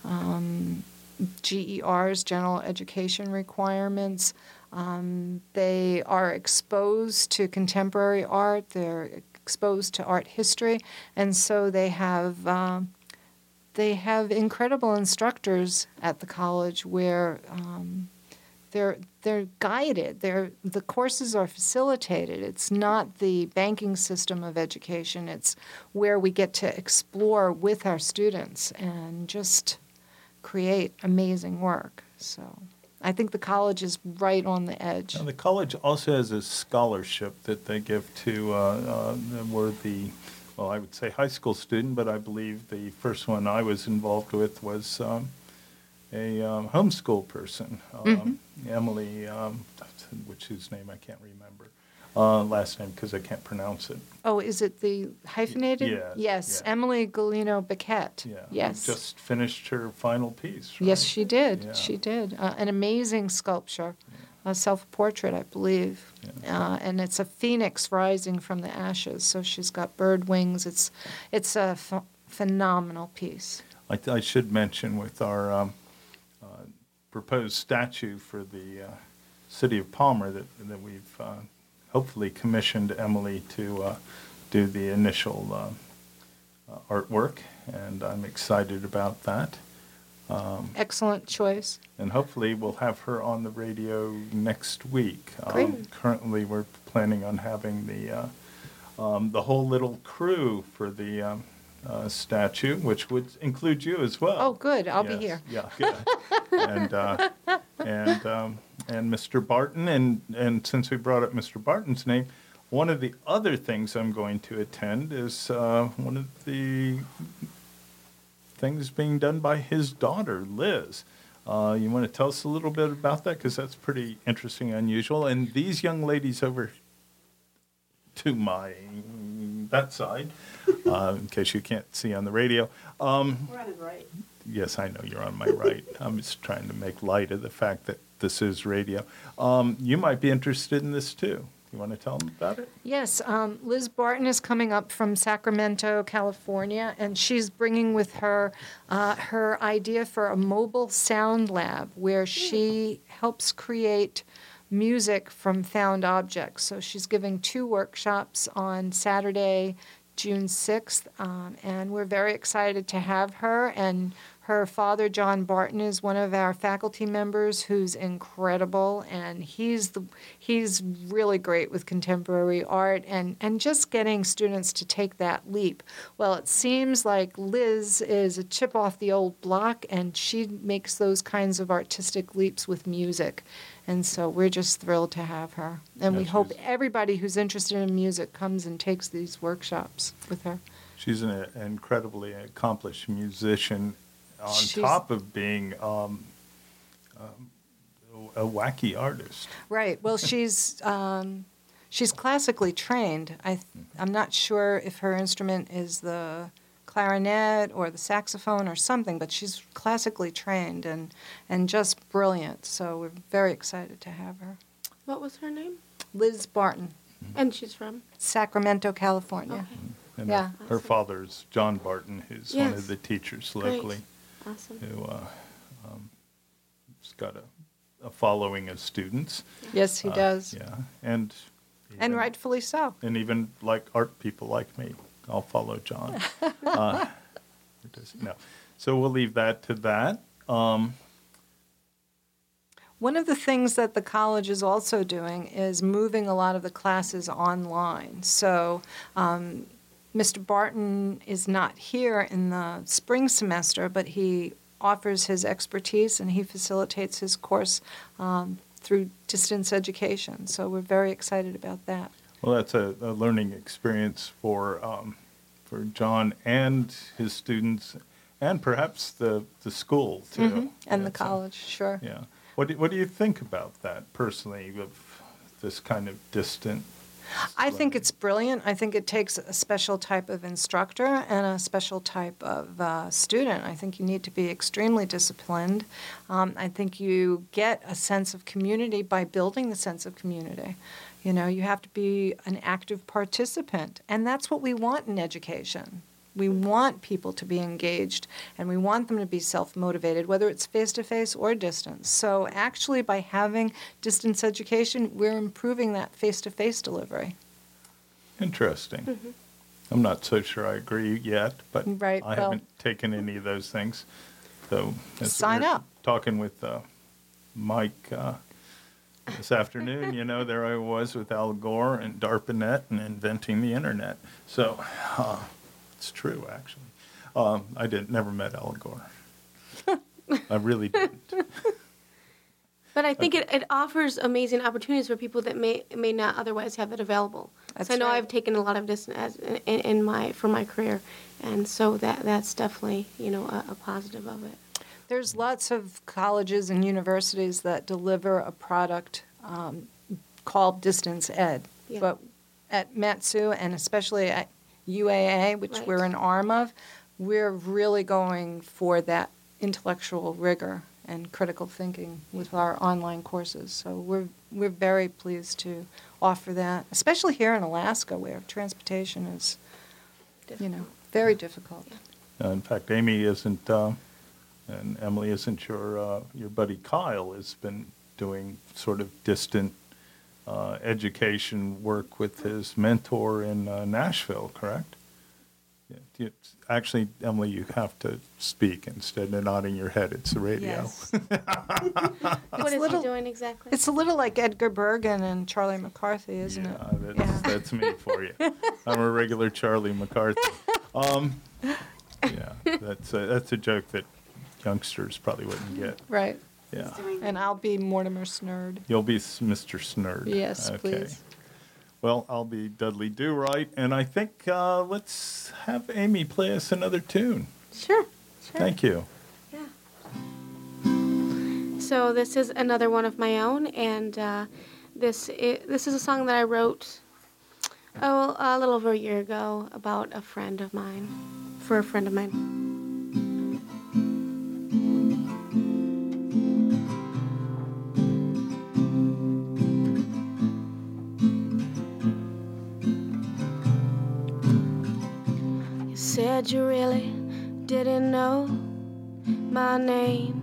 [SPEAKER 3] um, G E Rs, general education requirements. Um, they are exposed to contemporary art. They're exposed to art history. And so they have... Um, They have incredible instructors at the college where um, they're they're guided. They're the courses are facilitated. It's not the banking system of education. It's where we get to explore with our students and just create amazing work. So I think the college is right on the edge.
[SPEAKER 1] Now, the college also has a scholarship that they give to uh, uh, the worthy, well, I would say high school student, but I believe the first one I was involved with was um, a um, homeschool person, um,
[SPEAKER 3] Mm-hmm.
[SPEAKER 1] Emily, um, which whose name I can't remember, uh, last name because I can't pronounce it.
[SPEAKER 3] Oh, is it the hyphenated?
[SPEAKER 1] yes,
[SPEAKER 3] Yes,
[SPEAKER 1] yeah.
[SPEAKER 3] Emily Galino Beckett.
[SPEAKER 1] Yeah,
[SPEAKER 3] Yes.
[SPEAKER 1] just finished her final piece. Right?
[SPEAKER 3] Yes, she did.
[SPEAKER 1] Yeah.
[SPEAKER 3] She did. Uh, an amazing sculpture, a self-portrait, I believe.
[SPEAKER 1] Yeah.
[SPEAKER 3] Uh, and it's a phoenix rising from the ashes. So she's got bird wings. It's it's a ph- phenomenal piece.
[SPEAKER 1] I, I should mention with our um, uh, proposed statue for the uh, city of Palmer that that we've uh, hopefully commissioned Emily to uh, do the initial uh, uh, artwork, and I'm excited about that. Um,
[SPEAKER 3] Excellent choice.
[SPEAKER 1] and hopefully we'll have her on the radio next week.
[SPEAKER 3] Great.
[SPEAKER 1] Currently, we're planning on having the uh, um, the whole little crew for the um, uh, statue, which would include you as well.
[SPEAKER 3] Oh, good. I'll
[SPEAKER 1] Yes,
[SPEAKER 3] be here.
[SPEAKER 1] Yeah, yeah. and uh, and um, and Mister Barton, and and since we brought up Mister Barton's name, one of the other things I'm going to attend is uh, one of the things being done by his daughter, Liz. Uh, you want to tell us a little bit about that? Because that's pretty interesting, unusual. And these young ladies over to my, that side, uh, in case you can't see on the radio. Um,
[SPEAKER 5] We're on his right.
[SPEAKER 1] yes, I know you're on my right. I'm just trying to make light of the fact that this is radio. Um, you might be interested in this too. You want to tell them about it?
[SPEAKER 3] Yes, um, Liz Barton is coming up from Sacramento, California, and she's bringing with her uh, her idea for a mobile sound lab where she helps create music from found objects. So she's giving two workshops on Saturday, June sixth, um, and we're very excited to have her. And Her father, John Barton, is one of our faculty members who's incredible, and he's the he's really great with contemporary art and, and just getting students to take that leap. Well, it seems like Liz is a chip off the old block, and she makes those kinds of artistic leaps with music. And so we're just thrilled to have her. And
[SPEAKER 1] Yeah,
[SPEAKER 3] we hope
[SPEAKER 1] she's-
[SPEAKER 3] everybody who's interested in music comes and takes these workshops with her.
[SPEAKER 1] She's an uh, incredibly accomplished musician, on
[SPEAKER 3] She's-
[SPEAKER 1] top of being um, um, a wacky artist.
[SPEAKER 3] Right. Well, she's um, she's classically trained. I I'm not sure if her instrument is the clarinet or the saxophone or something, but she's classically trained and and just brilliant. So we're very excited to have her.
[SPEAKER 2] What was her name?
[SPEAKER 3] Liz Barton,
[SPEAKER 2] And she's from?
[SPEAKER 3] Sacramento, California.
[SPEAKER 2] Okay.
[SPEAKER 1] And
[SPEAKER 3] Yeah.
[SPEAKER 1] her, her father's John Barton, who's one
[SPEAKER 2] Yes.
[SPEAKER 1] of the teachers
[SPEAKER 2] Great.
[SPEAKER 1] locally,
[SPEAKER 2] Awesome.
[SPEAKER 1] who uh, um, has got a, a following of students.
[SPEAKER 3] Yes, he
[SPEAKER 1] Uh,
[SPEAKER 3] does,
[SPEAKER 1] Yeah, and
[SPEAKER 3] and
[SPEAKER 1] even-
[SPEAKER 3] rightfully so.
[SPEAKER 1] and even like art people like me, I'll follow John. uh, or does he? No, so we'll leave that to that. Um,
[SPEAKER 3] One of the things that the college is also doing is moving a lot of the classes online. So um, Mister Barton is not here in the spring semester, but he offers his expertise and he facilitates his course um, through distance education. So we're very excited about that.
[SPEAKER 1] well, that's a, a learning experience for um, for John and his students, and perhaps the the school too,
[SPEAKER 3] Mhm. And the
[SPEAKER 1] That's a-
[SPEAKER 3] college, sure.
[SPEAKER 1] Yeah. What do, what do you think about that personally, of this kind of distant?
[SPEAKER 3] I think it's brilliant. I think it takes a special type of instructor and a special type of uh, student. I think you need to be extremely disciplined. Um, I think you get a sense of community by building the sense of community. You know, you have to be an active participant, and that's what we want in education. We want people to be engaged, and we want them to be self-motivated, whether it's face-to-face or distance. So actually, by having distance education, we're improving that face-to-face delivery.
[SPEAKER 1] Interesting. I'm not so sure I agree yet, but
[SPEAKER 3] Right,
[SPEAKER 1] I
[SPEAKER 3] well-
[SPEAKER 1] haven't taken any of those things. So as
[SPEAKER 3] Sign
[SPEAKER 1] we were
[SPEAKER 3] up.
[SPEAKER 1] Talking with uh, Mike uh, this afternoon, you know, there I was with Al Gore and DARPANET and inventing the internet. So uh, it's true, actually. Um, I didn't never met Al Gore. I really didn't.
[SPEAKER 2] But I think it, it offers amazing opportunities for people that may may not otherwise have it available.
[SPEAKER 3] That's
[SPEAKER 2] so I know
[SPEAKER 3] right.
[SPEAKER 2] I've taken a lot of distance as, in, in my for my career, and so that that's definitely you know a, a positive of it.
[SPEAKER 3] There's lots of colleges and universities that deliver a product um, called distance ed.
[SPEAKER 2] Yeah.
[SPEAKER 3] But at Matsu, and especially at U A A, which
[SPEAKER 2] Right.
[SPEAKER 3] we're an arm of, we're really going for that intellectual rigor and critical thinking with our online courses. So we're we're very pleased to offer that, especially here in Alaska, where transportation is, you know, very difficult.
[SPEAKER 1] Uh, in fact, Amy isn't, uh, and Emily isn't your uh, your buddy Kyle has been doing sort of distant uh, education work with his mentor in uh, Nashville, correct? Yeah. do you- Actually, Emily, you have to speak instead of nodding your head. It's the radio.
[SPEAKER 3] Yes.
[SPEAKER 2] What is
[SPEAKER 3] little-
[SPEAKER 2] he doing exactly?
[SPEAKER 3] It's a little like Edgar Bergen and Charlie McCarthy, isn't
[SPEAKER 1] yeah,
[SPEAKER 3] it?
[SPEAKER 1] That's,
[SPEAKER 3] Yeah.
[SPEAKER 1] that's me for you. I'm a regular Charlie McCarthy. Um, yeah, that's a, that's a joke that youngsters probably wouldn't get.
[SPEAKER 3] Right.
[SPEAKER 1] Yeah.
[SPEAKER 3] And I'll be Mortimer Snurd.
[SPEAKER 1] You'll be s- Mister Snurd.
[SPEAKER 3] Yes,
[SPEAKER 1] Okay.
[SPEAKER 3] please.
[SPEAKER 1] Well, I'll be Dudley Do Right, and I think uh, let's have Amy play us another tune.
[SPEAKER 2] Sure. Sure.
[SPEAKER 1] Thank you.
[SPEAKER 2] Yeah. So this is another one of my own, and uh, this i this is a song that I wrote oh a little over a year ago about a friend of mine, for a friend of mine. You said you really didn't know my name,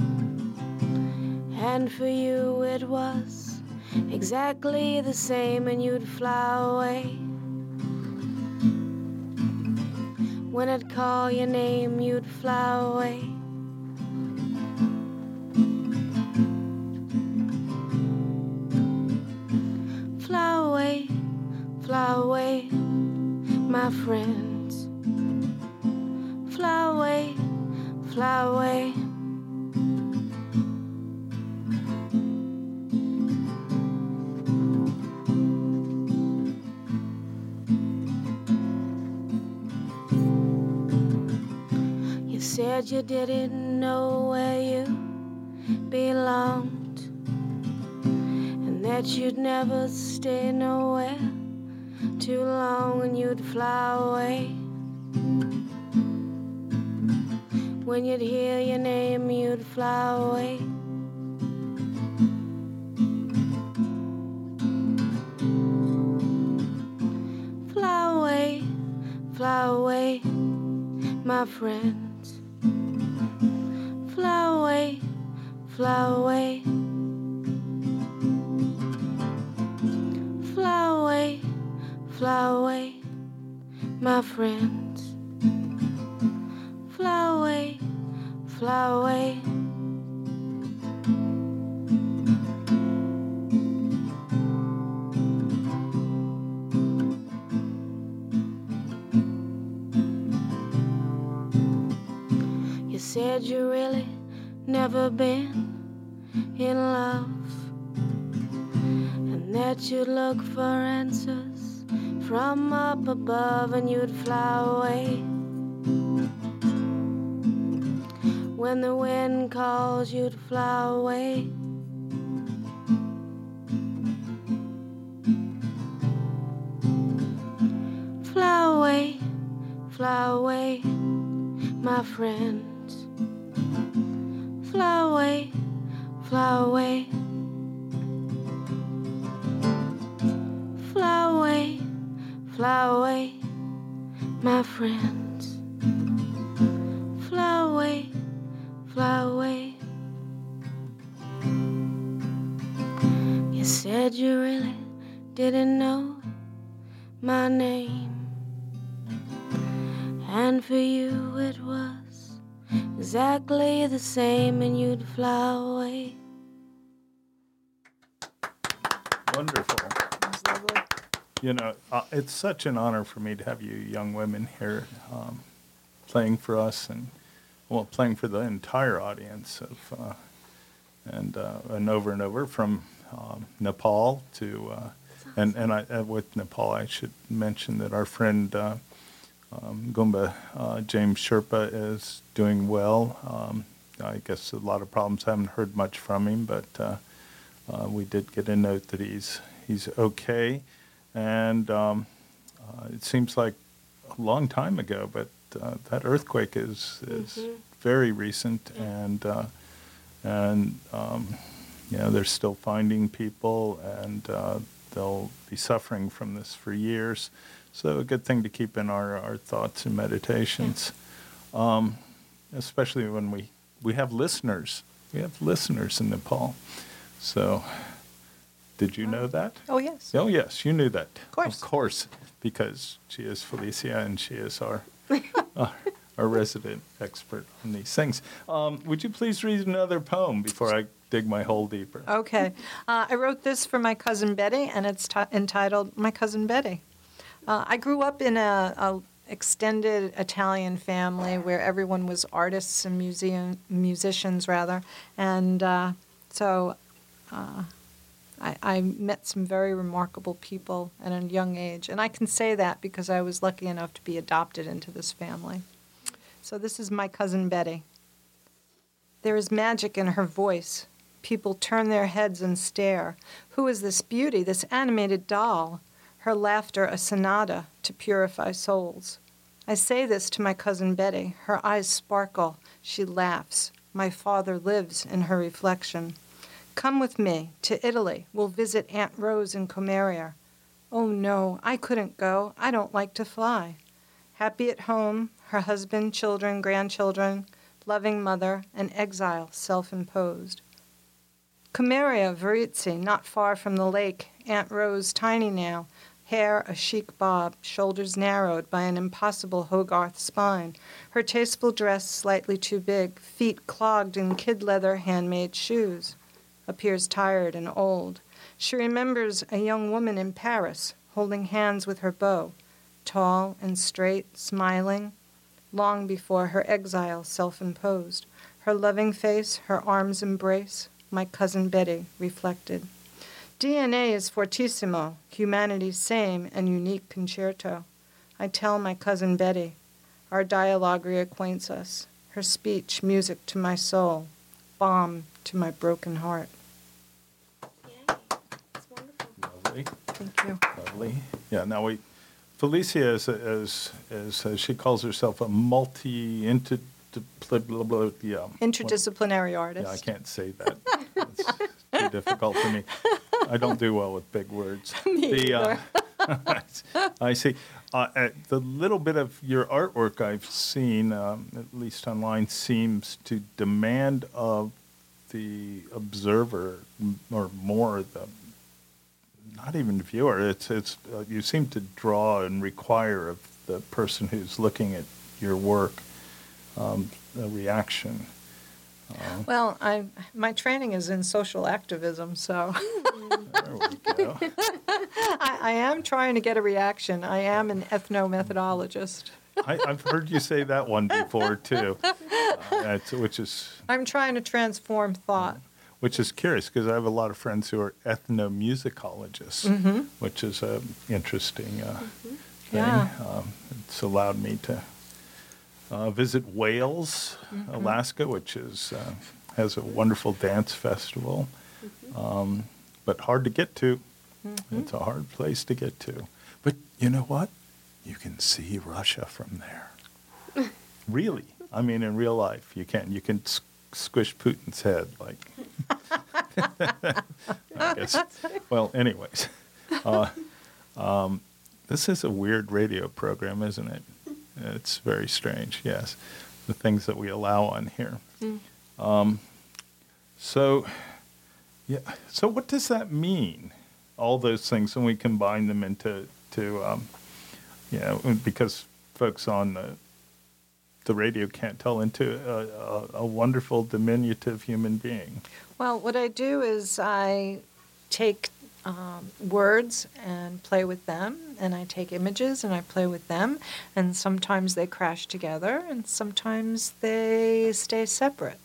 [SPEAKER 2] and for you it was exactly the same, and you'd fly away when I'd call your name. You'd fly away fly away, my friends. Fly away, fly away. You said you didn't know where you belonged, and that you'd never stay nowhere too long, and you'd fly away. When you'd hear your name, you'd fly away. Fly away, fly away, my friends. Fly away, fly away. Fly away, fly away, my friends. Fly away, fly away. You said you really never been in love, and that you'd look for answers from up above, and you'd fly away. When the wind calls, you'd fly away. Fly away, fly away, my friends. Fly away, fly away. Fly away, fly away, my friends. Fly away, fly away. You said you really didn't know my name, and for you it was exactly the same, and you'd fly away.
[SPEAKER 1] Wonderful.
[SPEAKER 3] That's lovely.
[SPEAKER 1] You know, uh, it's such an honor for me to have you young women here um, playing for us and, well, playing for the entire audience of, uh, and uh, and over and over from um, Nepal to, uh, and and I, uh, with Nepal, I should mention that our friend uh, um, Goomba uh, James Sherpa is doing well. Um, I guess a lot of problems. I haven't heard much from him, but uh, uh, we did get a note that he's he's okay. And um, uh, it seems like a long time ago, but uh, that earthquake is is
[SPEAKER 2] Mhm.
[SPEAKER 1] very recent, and uh, and um, you know, they're still finding people, and uh, they'll be suffering from this for years. So a good thing to keep in our, our thoughts and meditations, um, especially when we we have listeners. We have listeners in Nepal. So. Did you know that?
[SPEAKER 3] Oh, yes.
[SPEAKER 1] Oh, yes, you knew that. Of
[SPEAKER 3] course.
[SPEAKER 1] Of course, because she is Felicia and she is our our, our resident expert on these things. Um, would you please read another poem before I dig my hole deeper?
[SPEAKER 3] Okay. Uh, I wrote this for my cousin Betty, and it's t- entitled My Cousin Betty. Uh, I grew up in a, a extended Italian family where everyone was artists and museum musicians, rather. And uh, so... Uh, I, I met some very remarkable people at a young age, and I can say that because I was lucky enough to be adopted into this family. So this is my cousin Betty. There is magic in her voice. People turn their heads and stare. Who is this beauty, this animated doll? Her laughter a sonata to purify souls. I say this to my cousin Betty. Her eyes sparkle. She laughs. My father lives in her reflection. Come with me to Italy. We'll visit Aunt Rose in Comeria. Oh, no, I couldn't go. I don't like to fly. Happy at home, her husband, children, grandchildren, loving mother, an exile self-imposed. Comeria, Varizzi, not far from the lake. Aunt Rose, tiny now, hair a chic bob, shoulders narrowed by an impossible Hogarth spine, her tasteful dress slightly too big, feet clogged in kid-leather handmade shoes. Appears tired and old. She remembers a young woman in Paris, holding hands with her beau, tall and straight, smiling, long before her exile self-imposed. Her loving face, her arms embrace, my cousin Betty reflected. D N A is fortissimo, humanity's same and unique concerto. I tell my cousin Betty, our dialogue reacquaints us, her speech music to my soul, balm to my broken heart.
[SPEAKER 2] Yay. It's wonderful.
[SPEAKER 1] Lovely,
[SPEAKER 3] Thank you.
[SPEAKER 1] lovely. Yeah, now we, Felicia is, is, is, uh, she calls herself a multi, inter, blah, blah, blah, yeah.
[SPEAKER 3] Interdisciplinary artist.
[SPEAKER 1] Yeah, I can't say that. It's too difficult for me. I don't do well with big words.
[SPEAKER 3] Me
[SPEAKER 1] uh, I see. Uh, uh, the little bit of your artwork I've seen, um, at least online, seems to demand of the observer, m- or more the, not even the viewer. It's it's uh, you seem to draw and require of the person who's looking at your work um, a reaction.
[SPEAKER 3] Well, I my training is in social activism, so
[SPEAKER 1] There we go.
[SPEAKER 3] I, I am trying to get a reaction. I am an ethnomethodologist.
[SPEAKER 1] I, I've heard you say that one before too, uh, that's, which is
[SPEAKER 3] I'm trying to transform thought.
[SPEAKER 1] which is curious because I have a lot of friends who are ethnomusicologists, which is a interesting uh, thing.
[SPEAKER 3] Yeah.
[SPEAKER 1] Um, it's allowed me to uh, visit Wales, Alaska, which is uh, has a wonderful dance festival, um, but hard to get to. It's a hard place to get to. But you know what? You can see Russia from there. Really. I mean, in real life, you can. You can s- squish Putin's head, like. I guess. Well, anyways. Uh, um, this is a weird radio program, isn't it? It's very strange, yes. The things that we allow on here. Um, so, yeah. So what does that mean? All those things, when we combine them into, to, um, you know, because folks on the, the radio can't tell, into a, a, a wonderful diminutive human being.
[SPEAKER 3] Well, what I do is I take um, words and play with them, and I take images and I play with them, and sometimes they crash together, and sometimes they stay separate.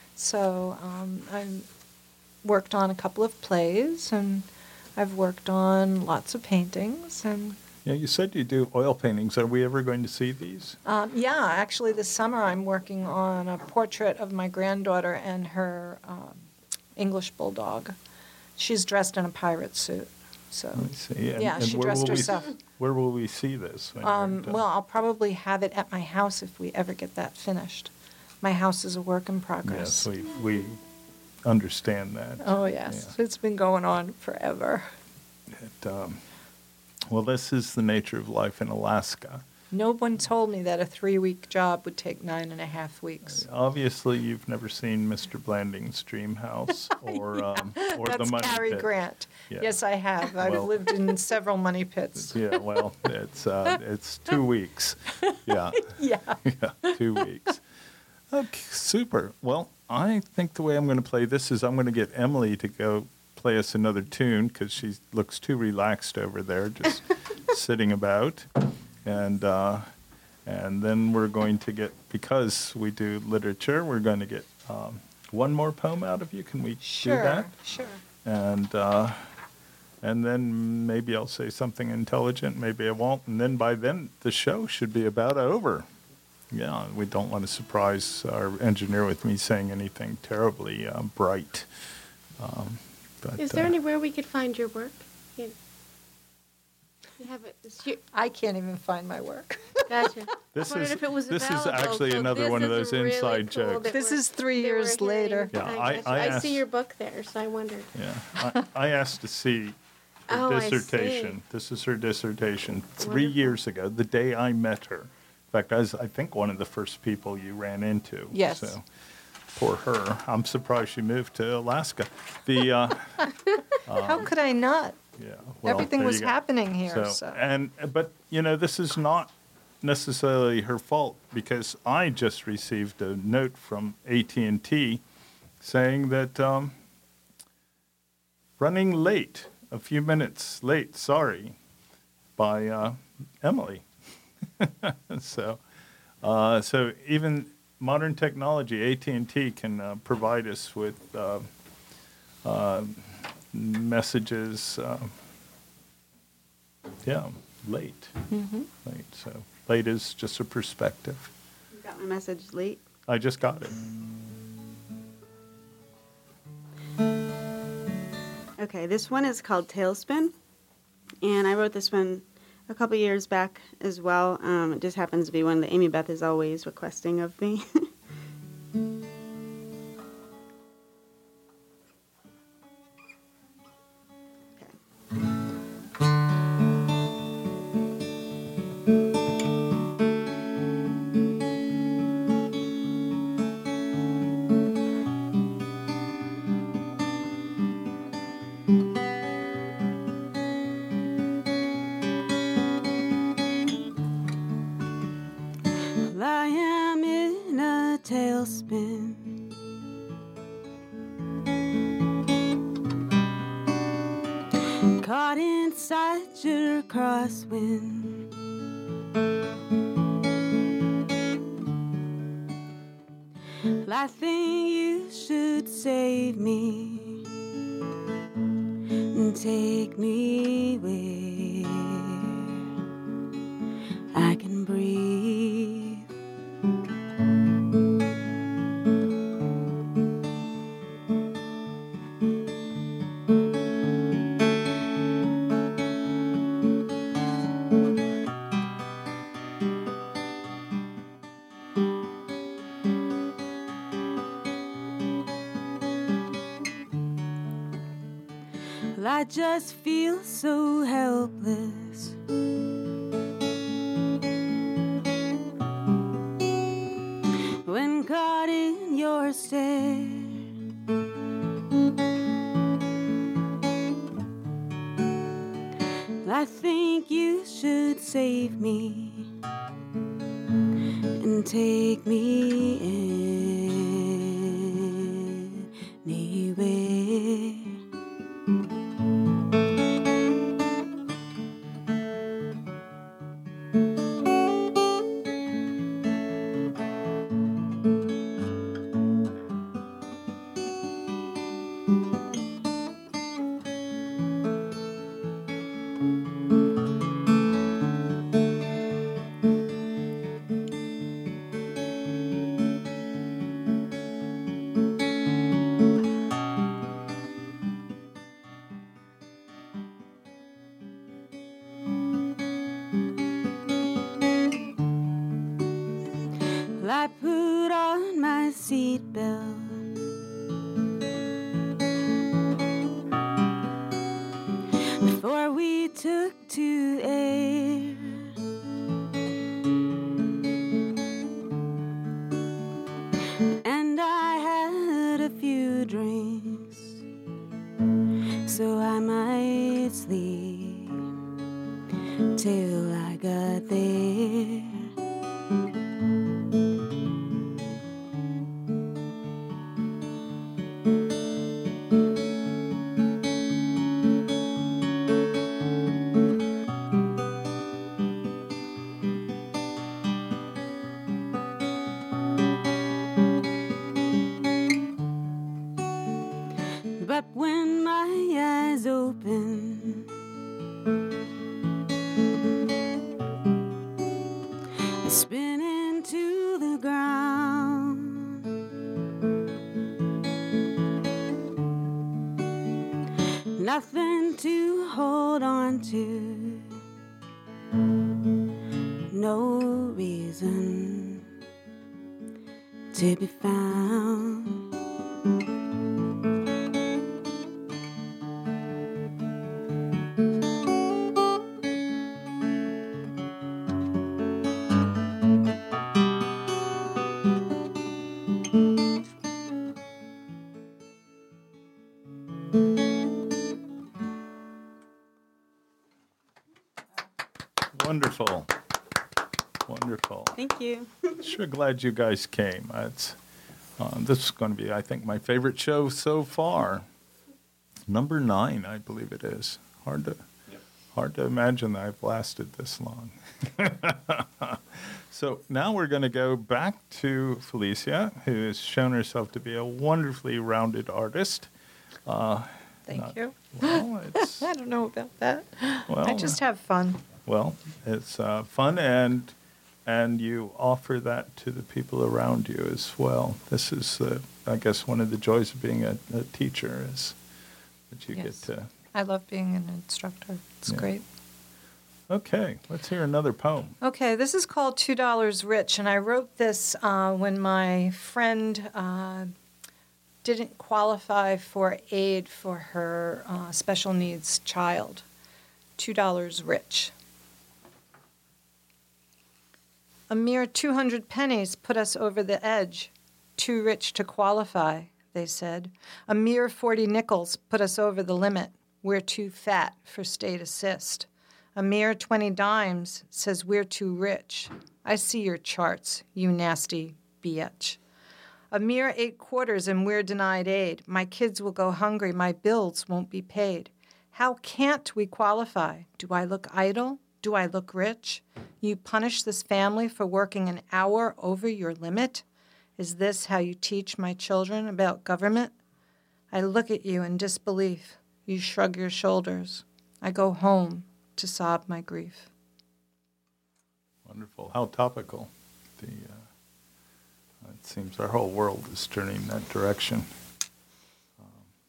[SPEAKER 3] So um, I've worked on a couple of plays, and I've worked on lots of paintings, and
[SPEAKER 1] Yeah, you said you do oil paintings. Are we ever going to see these?
[SPEAKER 3] um, yeah, actually this summer I'm working on a portrait of my granddaughter and her um, English bulldog. She's dressed in a pirate suit, so.
[SPEAKER 1] Let me see. And-
[SPEAKER 3] Yeah,
[SPEAKER 1] and
[SPEAKER 3] she
[SPEAKER 1] where
[SPEAKER 3] dressed
[SPEAKER 1] will we-
[SPEAKER 3] herself.
[SPEAKER 1] Where will we see this? when you're
[SPEAKER 3] Um,
[SPEAKER 1] done?
[SPEAKER 3] well, I'll probably have it at my house if we ever get that finished. My house is a work in progress.
[SPEAKER 1] Yes, we, we understand that.
[SPEAKER 3] Oh, yes,
[SPEAKER 1] Yeah.
[SPEAKER 3] it's been going on forever.
[SPEAKER 1] It, um, well, this is the nature of life in Alaska.
[SPEAKER 3] No one told me that a three-week job would take nine and a half weeks.
[SPEAKER 1] Obviously, you've never seen Mister Blanding's dream house or um, or the
[SPEAKER 3] That's
[SPEAKER 1] money
[SPEAKER 3] Cary
[SPEAKER 1] pit.
[SPEAKER 3] Grant.
[SPEAKER 1] Yeah.
[SPEAKER 3] Yes, I have. I've
[SPEAKER 1] Well-
[SPEAKER 3] lived in several money pits.
[SPEAKER 1] Yeah, well, it's uh, it's two weeks. Yeah,
[SPEAKER 3] Yeah.
[SPEAKER 1] yeah, two weeks. Okay, super. Well, I think the way I'm going to play this is I'm going to get Emily to go play us another tune because she looks too relaxed over there, just sitting about, and uh, and then we're going to get, because we do literature, we're going to get um, one more poem out of you. Can we do that?
[SPEAKER 3] Sure, sure.
[SPEAKER 1] And uh, and then maybe I'll say something intelligent, maybe I won't, and then by then the show should be about over. Yeah, we don't want to surprise our engineer with me saying anything terribly uh, bright. Um, but,
[SPEAKER 2] Is there
[SPEAKER 1] uh,
[SPEAKER 2] anywhere we could find your work? You, you have it. It's your,
[SPEAKER 3] I can't even find my work.
[SPEAKER 2] gotcha.
[SPEAKER 1] This
[SPEAKER 2] Wondered
[SPEAKER 1] is
[SPEAKER 2] if it was
[SPEAKER 1] this is
[SPEAKER 2] available,
[SPEAKER 1] actually
[SPEAKER 2] so
[SPEAKER 1] another
[SPEAKER 2] this
[SPEAKER 1] one of
[SPEAKER 2] is
[SPEAKER 1] those
[SPEAKER 2] really
[SPEAKER 1] inside
[SPEAKER 2] cool
[SPEAKER 1] jokes.
[SPEAKER 2] that
[SPEAKER 3] This
[SPEAKER 2] we're-
[SPEAKER 3] is three
[SPEAKER 2] that we're
[SPEAKER 3] years later.
[SPEAKER 2] hearing.
[SPEAKER 1] Yeah,
[SPEAKER 2] I,
[SPEAKER 1] I-
[SPEAKER 2] gotcha.
[SPEAKER 1] I
[SPEAKER 2] I
[SPEAKER 1] asked-
[SPEAKER 2] see your book there, so I wondered.
[SPEAKER 1] Yeah, I, I asked to see her
[SPEAKER 2] Oh, I see.
[SPEAKER 1] dissertation. This is her dissertation three
[SPEAKER 2] Wonderful.
[SPEAKER 1] years ago, the day I met her. In fact, I was, I think, one of the first people you ran into.
[SPEAKER 3] Yes.
[SPEAKER 1] So, poor her. I'm surprised she moved to Alaska. The uh,
[SPEAKER 3] How could I not?
[SPEAKER 1] yeah, well,
[SPEAKER 3] Everything
[SPEAKER 1] there
[SPEAKER 3] was
[SPEAKER 1] you go.
[SPEAKER 3] happening here,
[SPEAKER 1] So,
[SPEAKER 3] so.
[SPEAKER 1] and but you know, this is not necessarily her fault because I just received a note from A T and T saying that um, running late, a few minutes late. Sorry. by uh, Emily. so, uh, so even modern technology, A T and T can uh, provide us with uh, uh, messages. Uh, yeah, late,
[SPEAKER 2] Mm-hmm.
[SPEAKER 1] late. So late is just a perspective.
[SPEAKER 5] You got my message late.
[SPEAKER 1] I just got it.
[SPEAKER 5] Okay, this one is called Tailspin, and I wrote this one a couple years back as well. Um, it just happens to be one that Amy Beth is always requesting of me. Well, I am in a tailspin. Caught inside your crosswind. Well, I think you should save me and take me where I can breathe. Well, I just feel so helpless. When caught in your stare, well, I think you should save me and take me anywhere. Well, I put on my seatbelt before we took to air. And I had a few drinks, so I might sleep till I got there. But when my eyes open, I spin into the ground. Nothing to hold on to, no reason to be found.
[SPEAKER 1] Wonderful. Wonderful.
[SPEAKER 5] Thank you.
[SPEAKER 1] Sure glad you guys came. It's, uh, this is going to be, I think, my favorite show so far. Number nine, I believe it is. Hard to Hard to imagine that I've lasted this long. So now we're going to go back to Felicia, who has shown herself to be a wonderfully rounded artist. Uh,
[SPEAKER 3] Thank
[SPEAKER 1] not-
[SPEAKER 3] you.
[SPEAKER 1] Well, it's,
[SPEAKER 3] I don't know about that.
[SPEAKER 1] well,
[SPEAKER 3] I just have fun.
[SPEAKER 1] well, it's uh, fun, and and you offer that to the people around you as well. This is, uh, I guess, one of the joys of being a, a teacher is that you
[SPEAKER 3] Yes.
[SPEAKER 1] get to.
[SPEAKER 3] I love being an instructor. It's
[SPEAKER 1] Yeah.
[SPEAKER 3] great.
[SPEAKER 1] Okay, let's hear another poem.
[SPEAKER 3] Okay, this is called Two Dollars Rich, and I wrote this uh, when my friend uh, didn't qualify for aid for her uh, special needs child. Two Dollars Rich. A mere two hundred pennies put us over the edge. Too rich to qualify, they said. A mere forty nickels put us over the limit. We're too fat for state assist. A mere twenty dimes says we're too rich. I see your charts, you nasty bitch. A mere eight quarters and we're denied aid. My kids will go hungry, my bills won't be paid. How can't we qualify? Do I look idle? Do I look rich? You punish this family for working an hour over your limit? Is this how you teach my children about government? I look at you in disbelief. You shrug your shoulders. I go home to sob my grief.
[SPEAKER 1] Wonderful. How topical. The uh, it seems our whole world is turning in that direction. Um,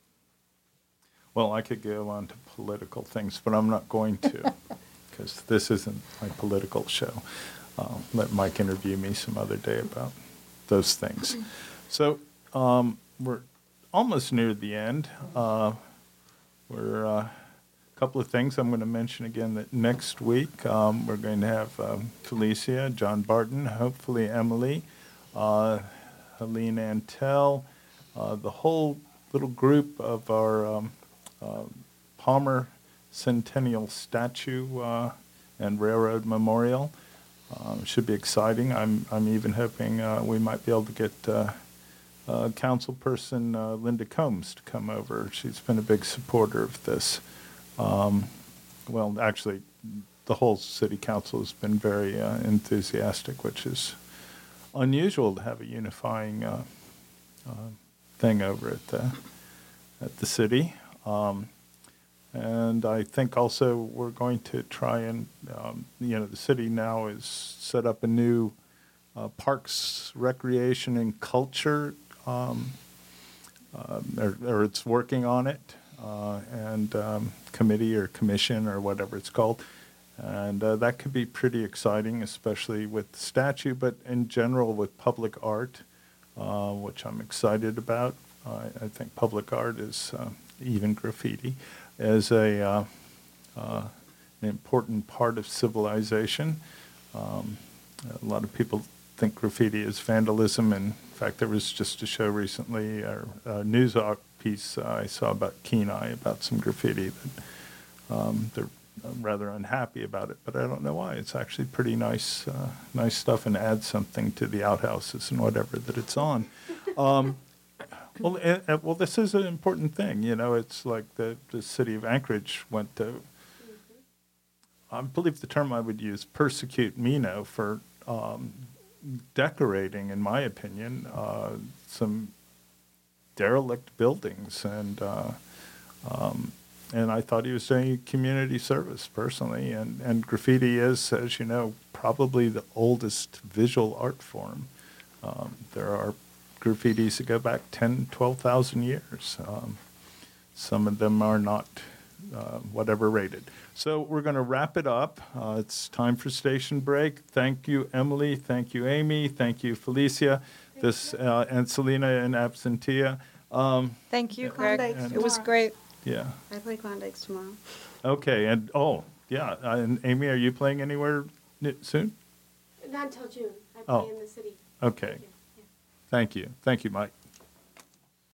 [SPEAKER 1] well, I could go on to political things, but I'm not going to because this isn't my political show. I'll let Mike interview me some other day about those things. So um, we're almost near the end. Uh, we're uh, couple of things I'm going to mention again that next week um, we're going to have um, Felicia, John Barton, hopefully Emily, uh, Helene Antel, uh, the whole little group of our um, uh, Palmer Centennial Statue uh, and Railroad Memorial. Um, should be exciting. I'm I'm even hoping uh, we might be able to get uh, uh, councilperson uh, Linda Combs to come over. She's been a big supporter of this. Um, well, actually, the whole city council has been very uh, enthusiastic, which is unusual to have a unifying uh, uh, thing over at the at the city. Um, and I think also we're going to try and um, you know the city now has set up a new uh, parks, recreation, and culture, um, uh, or, or it's working on it. Uh, and um, committee or commission or whatever it's called. And uh, that could be pretty exciting, especially with the statue, but in general with public art, uh, which I'm excited about. Uh, I think public art is, uh, even graffiti, is a, uh, uh, an important part of civilization. Um, a lot of people think graffiti is vandalism. And in fact, there was just a show recently, or a news piece uh, I saw about Kenai, about some graffiti that um, they're rather unhappy about it, but I don't know why. It's actually pretty nice, uh, nice stuff, and adds something to the outhouses and whatever that it's on. Um, well, uh, uh, well, this is an important thing. You know, it's like the the city of Anchorage went to. I believe the term I would use, persecute Mino for um, decorating, in my opinion, uh, some derelict buildings, and uh, um, and I thought he was doing community service personally. And, and graffiti is, as you know, probably the oldest visual art form. Um, there are graffitis that go back ten, twelve thousand years. Um, some of them are not uh, whatever rated. So we're going to wrap it up. Uh, it's time for station break. Thank you, Emily. Thank you, Amy. Thank you, Felicia. This uh, and Selena in absentia. Um,
[SPEAKER 3] Thank you,
[SPEAKER 5] Yeah.
[SPEAKER 3] Greg.
[SPEAKER 5] Klondike's
[SPEAKER 3] It was
[SPEAKER 5] tomorrow.
[SPEAKER 3] great.
[SPEAKER 1] yeah.
[SPEAKER 5] I play Klondike's tomorrow.
[SPEAKER 1] Okay. And oh, yeah. Uh, and Amy, are you playing anywhere n- soon?
[SPEAKER 2] Not until June. I play
[SPEAKER 1] Oh.
[SPEAKER 2] in the city.
[SPEAKER 1] Okay.
[SPEAKER 2] Yeah.
[SPEAKER 1] Thank you. Thank you, Mike.